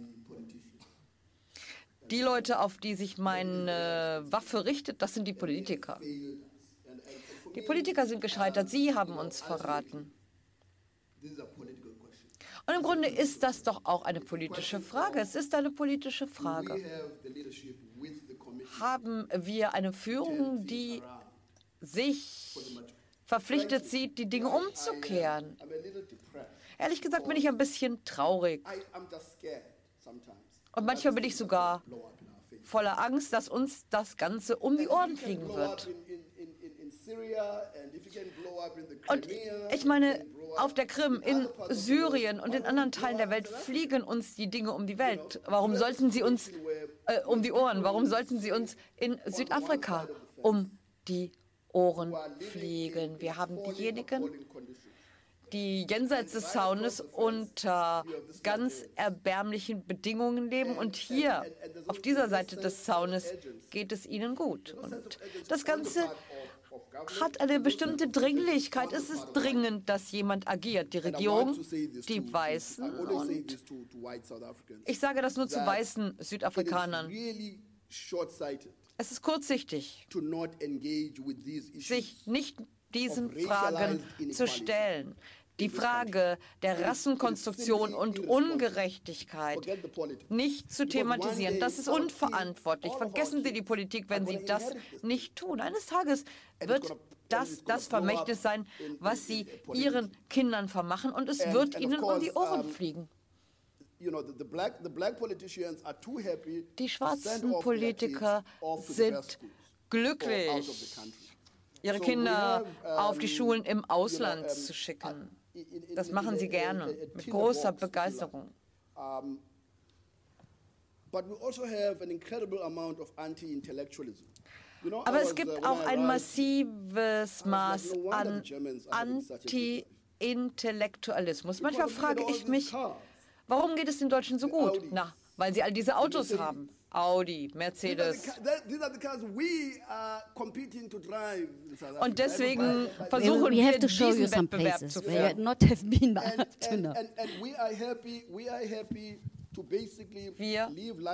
Die Leute, auf die sich meine Waffe richtet, das sind die Politiker. Die Politiker sind gescheitert, sie haben uns verraten. Und im Grunde ist das doch auch eine politische Frage. Es ist eine politische Frage. Haben wir eine Führung, die sich verpflichtet sieht, die Dinge umzukehren? Ehrlich gesagt bin ich ein bisschen traurig. Und manchmal bin ich sogar voller Angst, dass uns das Ganze um die Ohren fliegen wird. Und ich meine, auf der Krim, in Syrien und in anderen Teilen der Welt fliegen uns die Dinge um die Welt. Warum sollten sie uns äh, um die Ohren? Warum sollten sie uns in Südafrika um die Ohren fliegen? Wir haben diejenigen, die jenseits des Zaunes unter ganz erbärmlichen Bedingungen leben. Und hier, auf dieser Seite des Zaunes, geht es ihnen gut. Und das Ganze hat eine bestimmte Dringlichkeit. Es ist dringend, dass jemand agiert. Die Regierung, die Weißen. Und ich sage das nur zu weißen Südafrikanern. Es ist kurzsichtig, sich nicht diesen Fragen zu stellen. die Frage der Rassenkonstruktion und Ungerechtigkeit nicht zu thematisieren. Das ist unverantwortlich. Vergessen Sie die Politik, wenn Sie das nicht tun. Eines Tages wird das das Vermächtnis sein, was Sie Ihren Kindern vermachen, und es wird Ihnen um die Ohren fliegen. Die schwarzen Politiker sind glücklich, ihre Kinder auf die Schulen im Ausland zu schicken. Das machen sie gerne, mit großer Begeisterung. Aber es gibt auch ein massives Maß an Anti-Intellektualismus. Manchmal frage ich mich, warum geht es den Deutschen so gut? Na, weil sie all diese Autos haben. Audi, Mercedes. Und deswegen versuchen wir, diesen Wettbewerb zu führen. Wir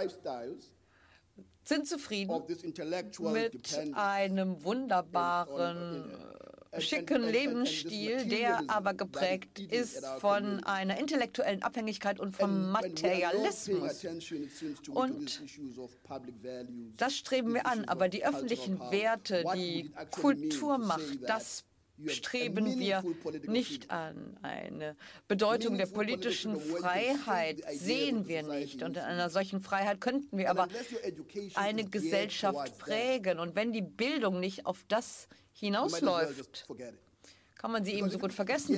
sind zufrieden mit einem wunderbaren, schicken Lebensstil, der aber geprägt ist von einer intellektuellen Abhängigkeit und vom Materialismus. Und das streben wir an, aber die öffentlichen Werte, die Kulturmacht, das streben wir nicht an. Eine Bedeutung der politischen Freiheit sehen wir nicht. Und in einer solchen Freiheit könnten wir aber eine Gesellschaft prägen. Und wenn die Bildung nicht auf das hinausläuft, kann man sie ebenso gut vergessen.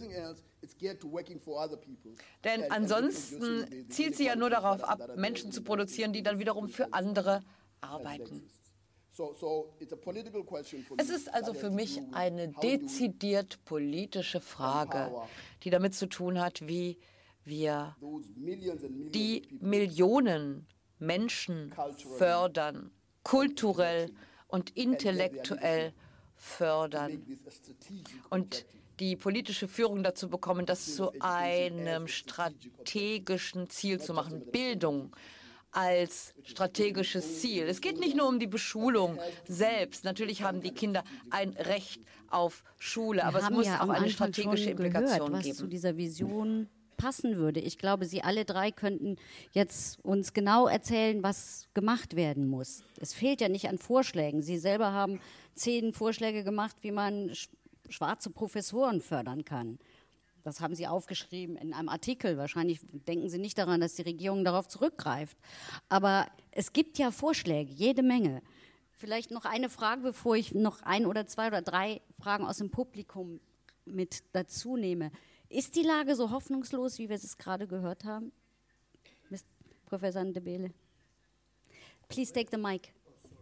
Denn ansonsten zielt sie ja nur darauf ab, Menschen zu produzieren, die dann wiederum für andere arbeiten. Es ist also für mich eine dezidiert politische Frage, die damit zu tun hat, wie wir die Millionen Menschen fördern, kulturell und intellektuell fördern und die politische Führung dazu bekommen, das zu einem strategischen Ziel zu machen. Bildung als strategisches Ziel. Es geht nicht nur um die Beschulung selbst. Natürlich haben die Kinder ein Recht auf Schule, aber es muss auch eine strategische Implikation geben. Was zu dieser Vision passen würde. Ich glaube, Sie alle drei könnten jetzt uns genau erzählen, was gemacht werden muss. Es fehlt ja nicht an Vorschlägen. Sie selber haben zehn Vorschläge gemacht, wie man schwarze Professoren fördern kann. Das haben Sie aufgeschrieben in einem Artikel. Wahrscheinlich denken Sie nicht daran, dass die Regierung darauf zurückgreift. Aber es gibt ja Vorschläge, jede Menge. Vielleicht noch eine Frage, bevor ich noch ein oder zwei oder drei Fragen aus dem Publikum mit dazu nehme. Ist die Lage so hoffnungslos, wie wir es gerade gehört haben? Mister Professor Ndebele. Please take the mic.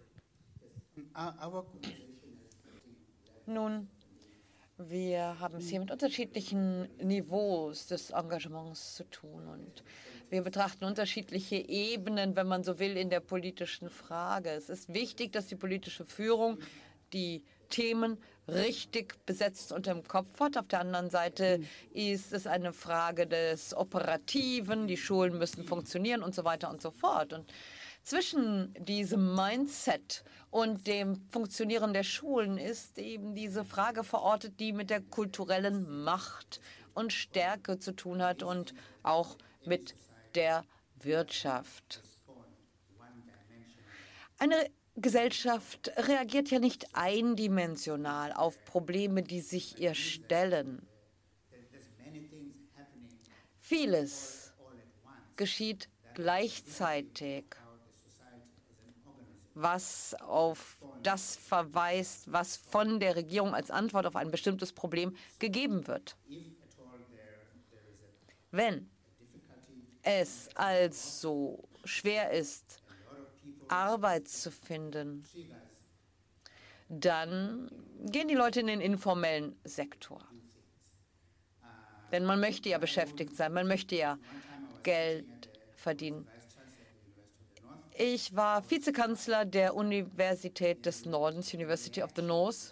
Nun, wir haben es hier mit unterschiedlichen Niveaus des Engagements zu tun und wir betrachten unterschiedliche Ebenen, wenn man so will, in der politischen Frage. Es ist wichtig, dass die politische Führung die Themen richtig besetzt und im Kopf hat. Auf der anderen Seite ist es eine Frage des Operativen, die Schulen müssen funktionieren und so weiter und so fort. Und zwischen diesem Mindset und dem Funktionieren der Schulen ist eben diese Frage verortet, die mit der kulturellen Macht und Stärke zu tun hat und auch mit der Wirtschaft. Eine Gesellschaft reagiert ja nicht eindimensional auf Probleme, die sich ihr stellen. Vieles geschieht gleichzeitig, was auf das verweist, was von der Regierung als Antwort auf ein bestimmtes Problem gegeben wird. Wenn es also schwer ist, Arbeit zu finden, dann gehen die Leute in den informellen Sektor. Denn man möchte ja beschäftigt sein, man möchte ja Geld verdienen. Ich war Vizekanzler der Universität des Nordens, University of the North,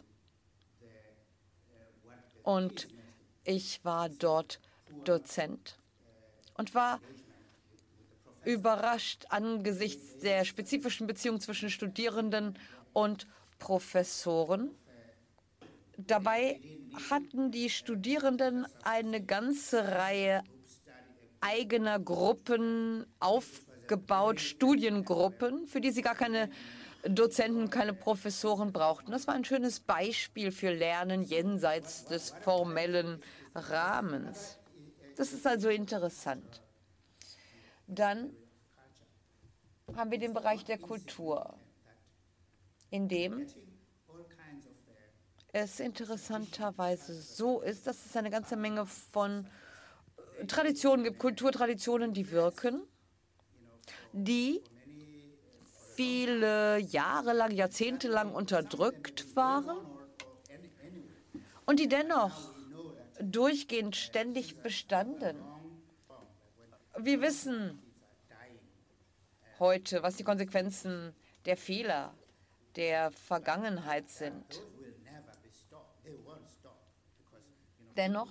und ich war dort Dozent und war überrascht angesichts der spezifischen Beziehung zwischen Studierenden und Professoren. Dabei hatten die Studierenden eine ganze Reihe eigener Gruppen aufgebaut, Studiengruppen, für die sie gar keine Dozenten, keine Professoren brauchten. Das war ein schönes Beispiel für Lernen jenseits des formellen Rahmens. Das ist also interessant. Dann haben wir den Bereich der Kultur, in dem es interessanterweise so ist, dass es eine ganze Menge von Traditionen gibt, Kulturtraditionen, die wirken, die viele Jahre lang, Jahrzehnte lang unterdrückt waren und die dennoch durchgehend ständig bestanden. Wir wissen heute, was die Konsequenzen der Fehler der Vergangenheit sind. Dennoch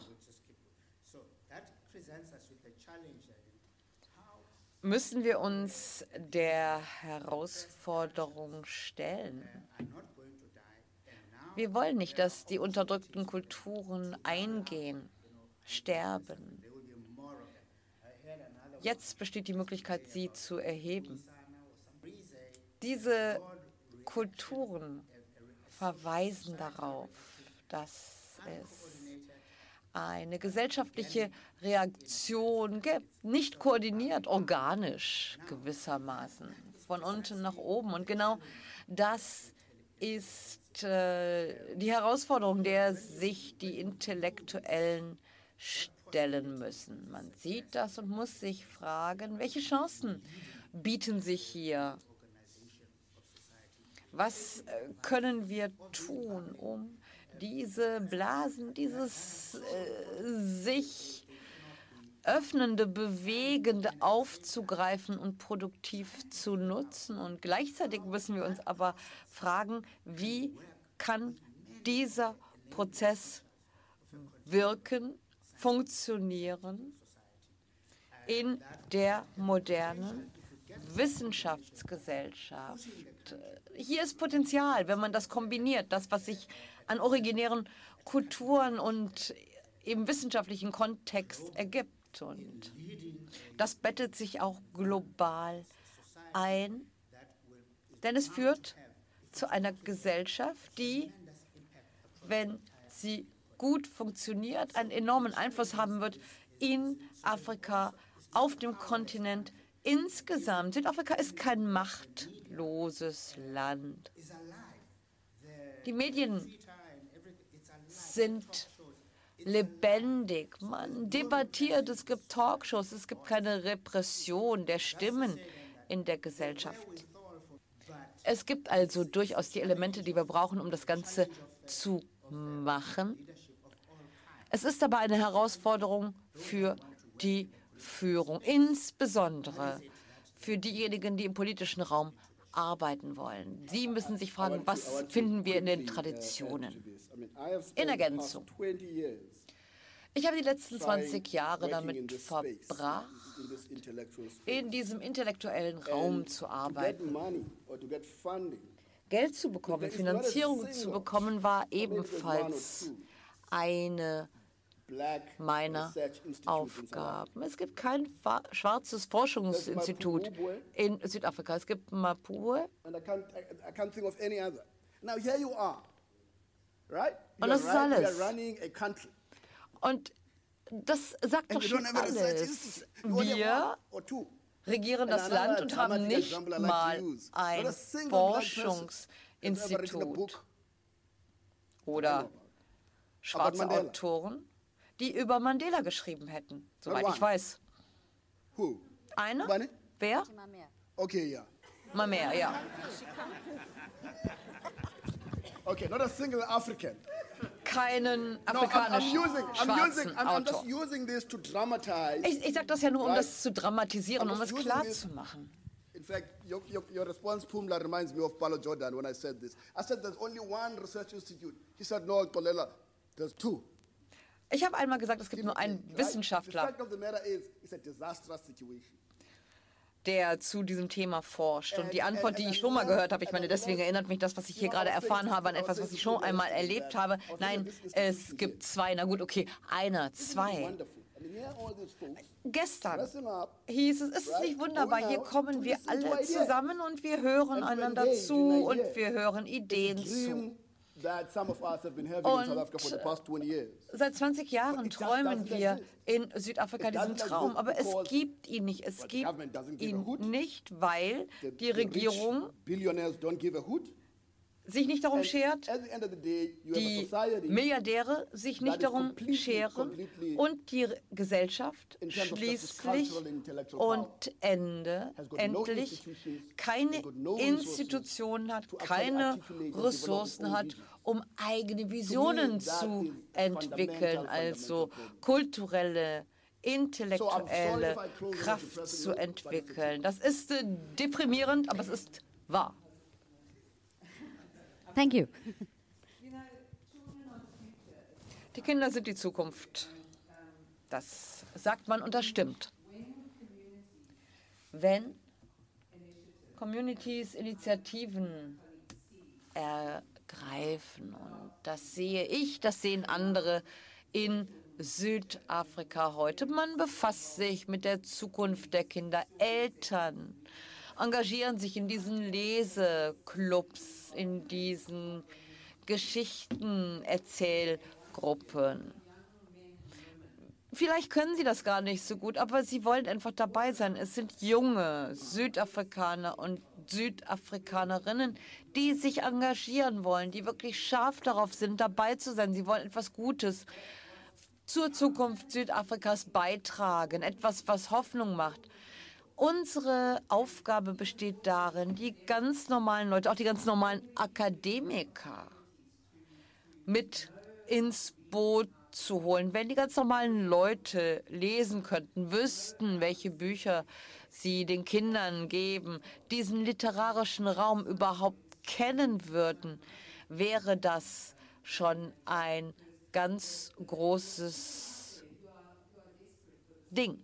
müssen wir uns der Herausforderung stellen. Wir wollen nicht, dass die unterdrückten Kulturen eingehen, sterben. Jetzt besteht die Möglichkeit, sie zu erheben. Diese Kulturen verweisen darauf, dass es eine gesellschaftliche Reaktion gibt, nicht koordiniert, organisch gewissermaßen, von unten nach oben. Und genau das ist äh, die Herausforderung, der sich die Intellektuellen stellen müssen. Man sieht das und muss sich fragen, welche Chancen bieten sich hier? Was äh, können wir tun, um diese Blasen, dieses äh, sich öffnende, bewegende aufzugreifen und produktiv zu nutzen? Und gleichzeitig müssen wir uns aber fragen, wie kann dieser Prozess wirken, funktionieren in der modernen Wissenschaftsgesellschaft? Hier ist Potenzial, wenn man das kombiniert, das, was sich an originären Kulturen und im wissenschaftlichen Kontext ergibt. Und das bettet sich auch global ein, denn es führt zu einer Gesellschaft, die, wenn sie gut funktioniert, einen enormen Einfluss haben wird in Afrika, auf dem Kontinent insgesamt. Südafrika ist kein machtloses Land. Die Medien sind lebendig. Man debattiert, es gibt Talkshows, es gibt keine Repression der Stimmen in der Gesellschaft. Es gibt also durchaus die Elemente, die wir brauchen, um das Ganze zu machen. Es ist aber eine Herausforderung für die Führung, insbesondere für diejenigen, die im politischen Raum arbeiten wollen. Sie müssen sich fragen, was finden wir in den Traditionen? In Ergänzung. Ich habe die letzten zwanzig Jahre damit verbracht, in diesem intellektuellen Raum zu arbeiten. Geld zu bekommen, Finanzierung zu bekommen, war ebenfalls eine meiner Aufgaben. Es gibt kein schwarzes Forschungsinstitut in Südafrika. Es gibt Mapube. Und das ist alles. Und das sagt doch schon alles. Wir regieren das Land und haben nicht mal ein Forschungsinstitut oder schwarze Autoren, die über Mandela geschrieben hätten, soweit ich weiß. Eine? Wer? Okay, ja. Mamea, ja. Okay, not a single African. Keinen afrikanischen no, I'm, I'm using, I'm schwarzen using, I'm, I'm just Autor. using this to dramatize. Ich, ich sage das ja nur, um right? das zu dramatisieren, I'm um just es using klar this- zu machen. In fact, your, your, your response, Pumla, reminds me of Paulo Jordan when I said this. I said there's only one research institute. He said, no, Kolela, there's two. Ich habe einmal gesagt, es gibt nur einen Right? The Wissenschaftler. fact of the matter is, it's a disastrous situation. der zu diesem Thema forscht. Und die Antwort, die ich schon mal gehört habe, ich meine, deswegen erinnert mich das, was ich hier gerade erfahren habe, an etwas, was ich schon einmal erlebt habe. Nein, es gibt zwei. Na gut, okay, einer, zwei. Gestern hieß es, ist es nicht wunderbar, hier kommen wir alle zusammen und wir hören einander zu und wir hören Ideen zu. Und seit zwanzig Jahren träumen wir in Südafrika diesen Traum, aber es gibt ihn nicht. Es gibt ihn nicht, weil die Regierung sich nicht darum schert, die Milliardäre sich nicht darum scheren und die Gesellschaft schließlich und Ende, endlich keine Institutionen hat, keine Ressourcen hat, um eigene Visionen zu entwickeln, also kulturelle, intellektuelle Kraft zu entwickeln. Das ist äh, deprimierend, aber es ist wahr. Thank you. Die Kinder sind die Zukunft. Das sagt man und das stimmt. Wenn Communities Initiativen ergreifen, und das sehe ich, das sehen andere in Südafrika heute, man befasst sich mit der Zukunft der Kinder. Eltern engagieren sich in diesen Leseclubs, in diesen Geschichtenerzählgruppen. Vielleicht können sie das gar nicht so gut, aber sie wollen einfach dabei sein. Es sind junge Südafrikaner und Südafrikanerinnen, die sich engagieren wollen, die wirklich scharf darauf sind, dabei zu sein. Sie wollen etwas Gutes zur Zukunft Südafrikas beitragen, etwas, was Hoffnung macht. Unsere Aufgabe besteht darin, die ganz normalen Leute, auch die ganz normalen Akademiker mit ins Boot zu holen. Wenn die ganz normalen Leute lesen könnten, wüssten, welche Bücher sie den Kindern geben, diesen literarischen Raum überhaupt kennen würden, wäre das schon ein ganz großes Ding.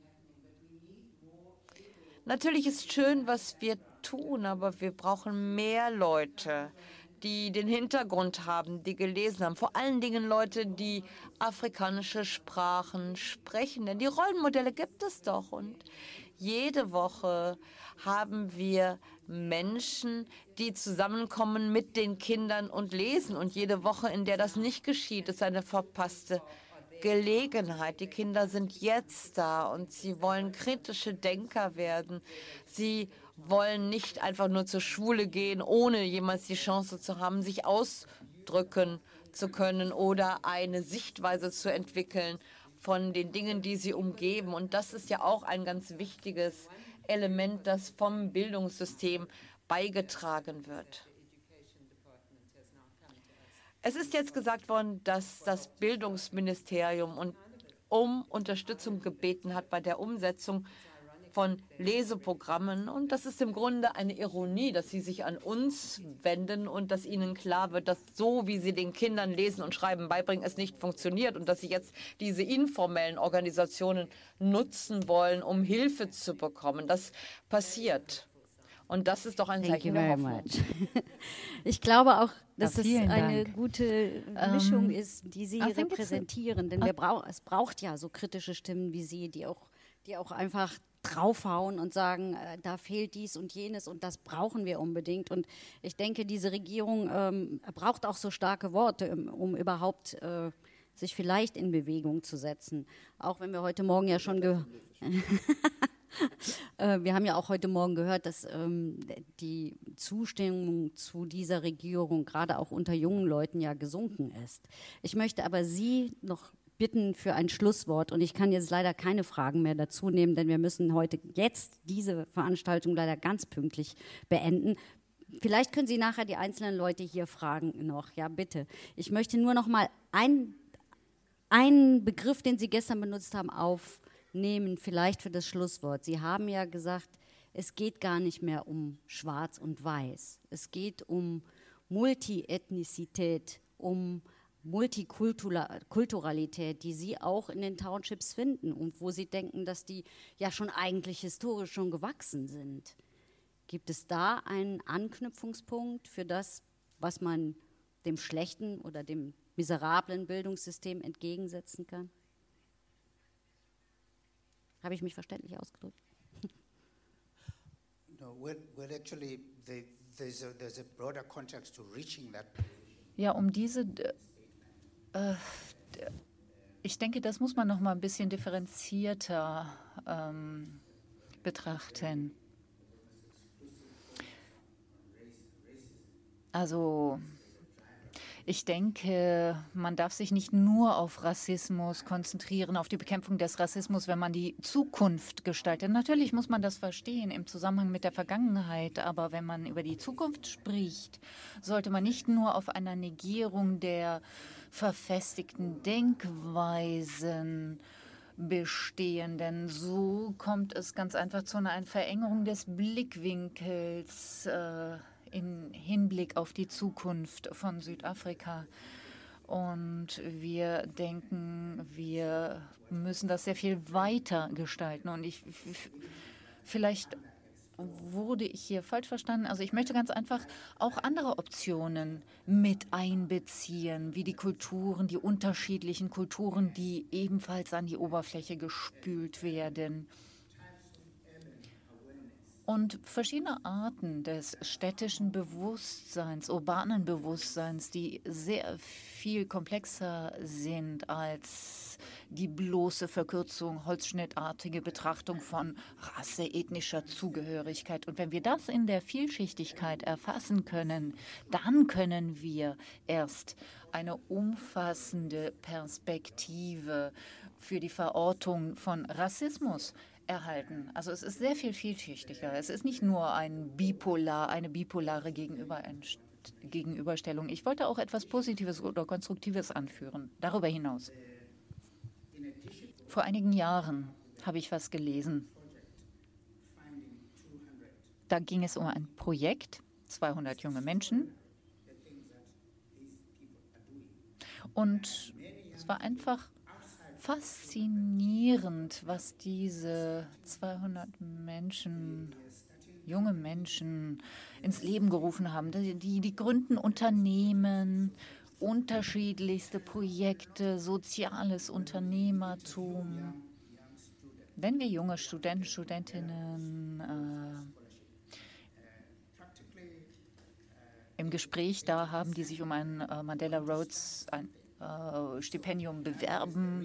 Natürlich ist schön, was wir tun, aber wir brauchen mehr Leute, die den Hintergrund haben, die gelesen haben. Vor allen Dingen Leute, die afrikanische Sprachen sprechen. Denn die Rollenmodelle gibt es doch. Und jede Woche haben wir Menschen, die zusammenkommen mit den Kindern und lesen. Und jede Woche, in der das nicht geschieht, ist eine verpasste Gelegenheit. Die Kinder sind jetzt da und sie wollen kritische Denker werden. Sie wollen nicht einfach nur zur Schule gehen, ohne jemals die Chance zu haben, sich ausdrücken zu können oder eine Sichtweise zu entwickeln von den Dingen, die sie umgeben. Und das ist ja auch ein ganz wichtiges Element, das vom Bildungssystem beigetragen wird. Es ist jetzt gesagt worden, dass das Bildungsministerium und um Unterstützung gebeten hat bei der Umsetzung von Leseprogrammen. Und das ist im Grunde eine Ironie, dass sie sich an uns wenden und dass ihnen klar wird, dass so, wie sie den Kindern Lesen und Schreiben beibringen, es nicht funktioniert und dass sie jetzt diese informellen Organisationen nutzen wollen, um Hilfe zu bekommen. Das passiert. Und das ist doch ein Thank Zeichen you der very Hoffnung. much. Ich glaube auch, dass Ja, es vielen eine Dank. gute Mischung Um, ist, die Sie I think it's a- repräsentieren. Denn wir brauch, es braucht ja so kritische Stimmen wie Sie, die auch, die auch einfach draufhauen und sagen, äh, da fehlt dies und jenes und das brauchen wir unbedingt. Und ich denke, diese Regierung ähm, braucht auch so starke Worte, um, um überhaupt äh, sich vielleicht in Bewegung zu setzen. Auch wenn wir heute Morgen ja schon gehört Wir haben ja auch heute Morgen gehört, dass ähm, die Zustimmung zu dieser Regierung gerade auch unter jungen Leuten ja gesunken ist. Ich möchte aber Sie noch bitten für ein Schlusswort und ich kann jetzt leider keine Fragen mehr dazu nehmen, denn wir müssen heute jetzt diese Veranstaltung leider ganz pünktlich beenden. Vielleicht können Sie nachher die einzelnen Leute hier fragen noch. Ja, bitte. Ich möchte nur noch mal ein, einen Begriff, den Sie gestern benutzt haben, auf nehmen, vielleicht für das Schlusswort. Sie haben ja gesagt, es geht gar nicht mehr um Schwarz und Weiß. Es geht um Multiethnizität, um Multikulturalität, die Sie auch in den Townships finden und wo Sie denken, dass die ja schon eigentlich historisch schon gewachsen sind. Gibt es da einen Anknüpfungspunkt für das, was man dem schlechten oder dem miserablen Bildungssystem entgegensetzen kann? Habe ich mich verständlich ausgedrückt? No, well, well actually, the, there's, a, there's a broader context to reaching that. Ja, um diese, äh, ich denke, das muss man noch mal ein bisschen differenzierter ähm, betrachten. Also ich denke, man darf sich nicht nur auf Rassismus konzentrieren, auf die Bekämpfung des Rassismus, wenn man die Zukunft gestaltet. Natürlich muss man das verstehen im Zusammenhang mit der Vergangenheit, aber wenn man über die Zukunft spricht, sollte man nicht nur auf einer Negierung der verfestigten Denkweisen bestehen, denn so kommt es ganz einfach zu einer Verengerung des Blickwinkels äh, im Hinblick auf die Zukunft von Südafrika. Und wir denken, wir müssen das sehr viel weiter gestalten. Und ich, vielleicht wurde ich hier falsch verstanden. Also ich möchte ganz einfach auch andere Optionen mit einbeziehen, wie die Kulturen, die unterschiedlichen Kulturen, die ebenfalls an die Oberfläche gespült werden. Und verschiedene Arten des städtischen Bewusstseins, urbanen Bewusstseins, die sehr viel komplexer sind als die bloße Verkürzung, holzschnittartige Betrachtung von Rasse, ethnischer Zugehörigkeit. Und wenn wir das in der Vielschichtigkeit erfassen können, dann können wir erst eine umfassende Perspektive für die Verortung von Rassismus erhalten. Also es ist sehr viel vielschichtiger. Es ist nicht nur ein bipolar, eine bipolare Gegenüberstellung. Ich wollte auch etwas Positives oder Konstruktives anführen, darüber hinaus. Vor einigen Jahren habe ich was gelesen. Da ging es um ein Projekt, zweihundert junge Menschen. Und es war einfach faszinierend, was diese zweihundert Menschen, junge Menschen, ins Leben gerufen haben. Die, die, die gründen Unternehmen, unterschiedlichste Projekte, soziales Unternehmertum. Wenn wir junge Studenten, Studentinnen äh, im Gespräch da haben, die sich um ein äh, Mandela Rhodes ein Stipendium bewerben,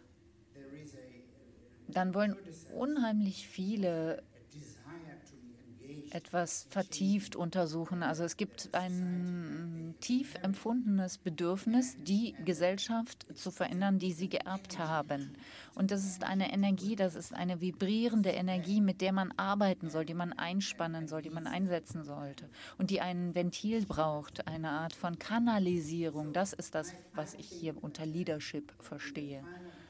dann wollen unheimlich viele etwas vertieft untersuchen. Also es gibt ein tief empfundenes Bedürfnis, die Gesellschaft zu verändern, die sie geerbt haben. Und das ist eine Energie, das ist eine vibrierende Energie, mit der man arbeiten soll, die man einspannen soll, die man einsetzen sollte und die ein Ventil braucht, eine Art von Kanalisierung. Das ist das, was ich hier unter Leadership verstehe.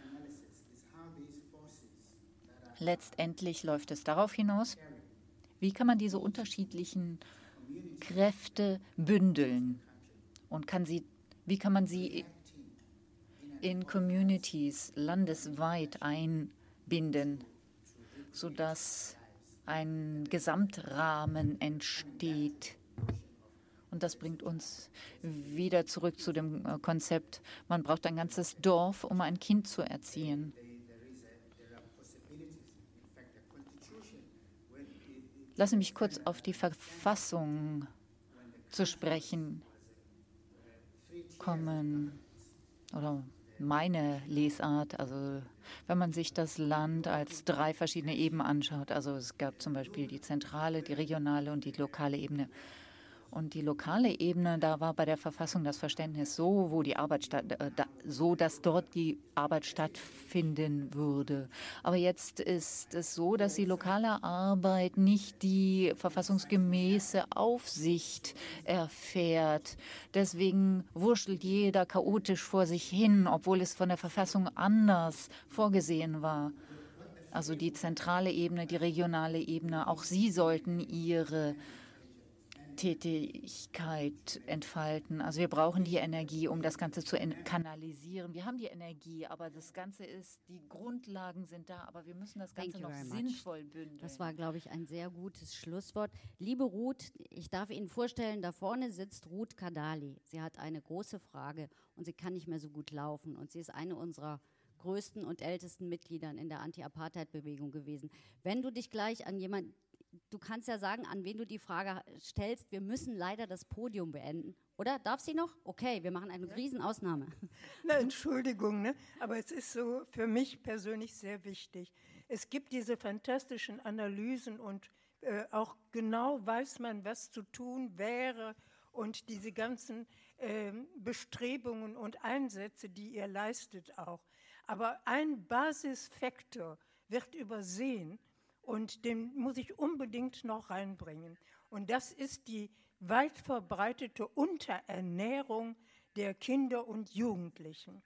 Letztendlich läuft es darauf hinaus, wie kann man diese unterschiedlichen Kräfte bündeln und kann sie, wie kann man sie in Communities landesweit einbinden, sodass ein Gesamtrahmen entsteht. Und das bringt uns wieder zurück zu dem Konzept, man braucht ein ganzes Dorf, um ein Kind zu erziehen. Lassen Sie mich kurz auf die Verfassung zu sprechen kommen, oder meine Lesart. Also wenn man sich das Land als drei verschiedene Ebenen anschaut, also es gab zum Beispiel die zentrale, die regionale und die lokale Ebene. Und die lokale Ebene, da war bei der Verfassung das Verständnis so, wo die Arbeit statt, äh, da, so, dass dort die Arbeit stattfinden würde. Aber jetzt ist es so, dass die lokale Arbeit nicht die verfassungsgemäße Aufsicht erfährt. Deswegen wurschtelt jeder chaotisch vor sich hin, obwohl es von der Verfassung anders vorgesehen war. Also die zentrale Ebene, die regionale Ebene, auch sie sollten ihre Tätigkeit entfalten. Also wir brauchen die Energie, um das Ganze zu kanalisieren. Wir haben die Energie, aber das Ganze ist, die Grundlagen sind da, aber wir müssen das Ganze noch sinnvoll bündeln. Das war, glaube ich, ein sehr gutes Schlusswort. Liebe Ruth, ich darf Ihnen vorstellen, da vorne sitzt Ruth Kadali. Sie hat eine große Frage und sie kann nicht mehr so gut laufen und sie ist eine unserer größten und ältesten Mitgliedern in der Anti-Apartheid-Bewegung gewesen. Wenn du dich gleich an jemanden, du kannst ja sagen, an wen du die Frage stellst, wir müssen leider das Podium beenden. Oder? Darf sie noch? Okay, wir machen eine ja. Riesenausnahme. Na, Entschuldigung, ne? Aber es ist so für mich persönlich sehr wichtig. Es gibt diese fantastischen Analysen und äh, auch genau weiß man, was zu tun wäre und diese ganzen äh, Bestrebungen und Einsätze, die ihr leistet auch. Aber ein Basisfaktor wird übersehen und den muss ich unbedingt noch reinbringen. Und das ist die weit verbreitete Unterernährung der Kinder und Jugendlichen.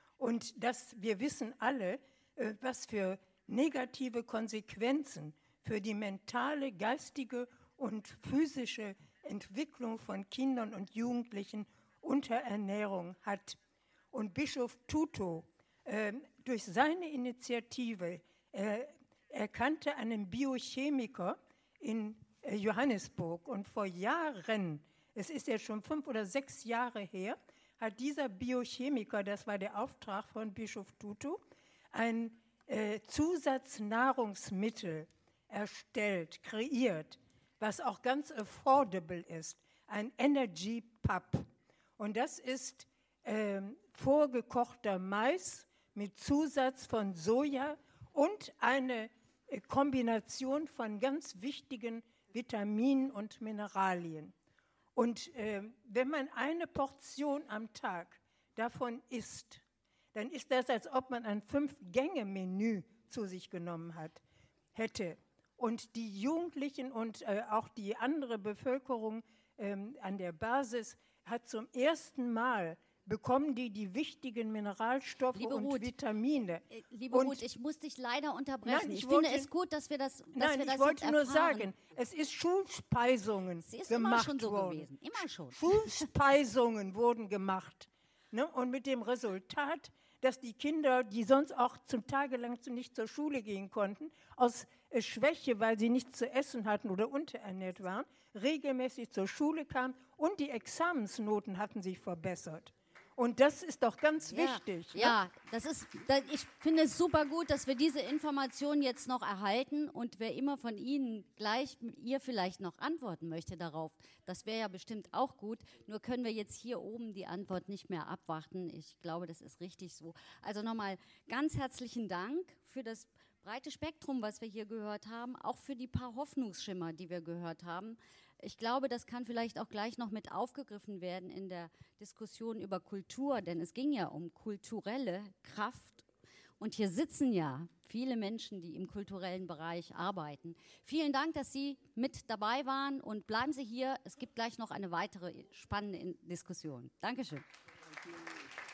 Und das, wir wissen alle, äh, was für negative Konsequenzen für die mentale, geistige und physische Entwicklung von Kindern und Jugendlichen Unterernährung hat. Und Bischof Tutu äh, durch seine Initiative äh, erkannte einen Biochemiker in äh, Johannesburg und vor Jahren, es ist jetzt schon fünf oder sechs Jahre her, hat dieser Biochemiker, das war der Auftrag von Bischof Tutu, ein äh, Zusatznahrungsmittel erstellt, kreiert, was auch ganz affordable ist, ein Energy Pub. Und das ist äh, vorgekochter Mais mit Zusatz von Soja und eine äh, Kombination von ganz wichtigen Vitaminen und Mineralien. Und äh, wenn man eine Portion am Tag davon isst, dann ist das, als ob man ein Fünf-Gänge-Menü zu sich genommen hat, hätte. Und die Jugendlichen und äh, auch die andere Bevölkerung ähm, an der Basis hat zum ersten Mal bekommen die die wichtigen Mineralstoffe liebe und Ruth, Vitamine. Äh, liebe und Ruth, ich muss dich leider unterbrechen. Nein, ich, ich wollte, finde es gut, dass wir das dass Nein, wir das ich wollte jetzt nur erfahren. sagen, es ist Schulspeisungen Es ist gemacht immer schon so worden. gewesen, immer schon. Schulspeisungen wurden gemacht. Ne? Und mit dem Resultat, dass die Kinder, die sonst auch zum Tagelang nicht zur Schule gehen konnten, aus äh, Schwäche, weil sie nichts zu essen hatten oder unterernährt waren, regelmäßig zur Schule kamen und die Examensnoten hatten sich verbessert. Und das ist doch ganz ja, wichtig. Ja, ne? das ist, das, ich finde es super gut, dass wir diese Information jetzt noch erhalten und wer immer von Ihnen gleich ihr vielleicht noch antworten möchte darauf, das wäre ja bestimmt auch gut, nur können wir jetzt hier oben die Antwort nicht mehr abwarten. Ich glaube, das ist richtig so. Also nochmal ganz herzlichen Dank für das breite Spektrum, was wir hier gehört haben, auch für die paar Hoffnungsschimmer, die wir gehört haben. Ich glaube, das kann vielleicht auch gleich noch mit aufgegriffen werden in der Diskussion über Kultur, denn es ging ja um kulturelle Kraft. Und hier sitzen ja viele Menschen, die im kulturellen Bereich arbeiten. Vielen Dank, dass Sie mit dabei waren und bleiben Sie hier. Es gibt gleich noch eine weitere spannende Diskussion. Dankeschön. Danke.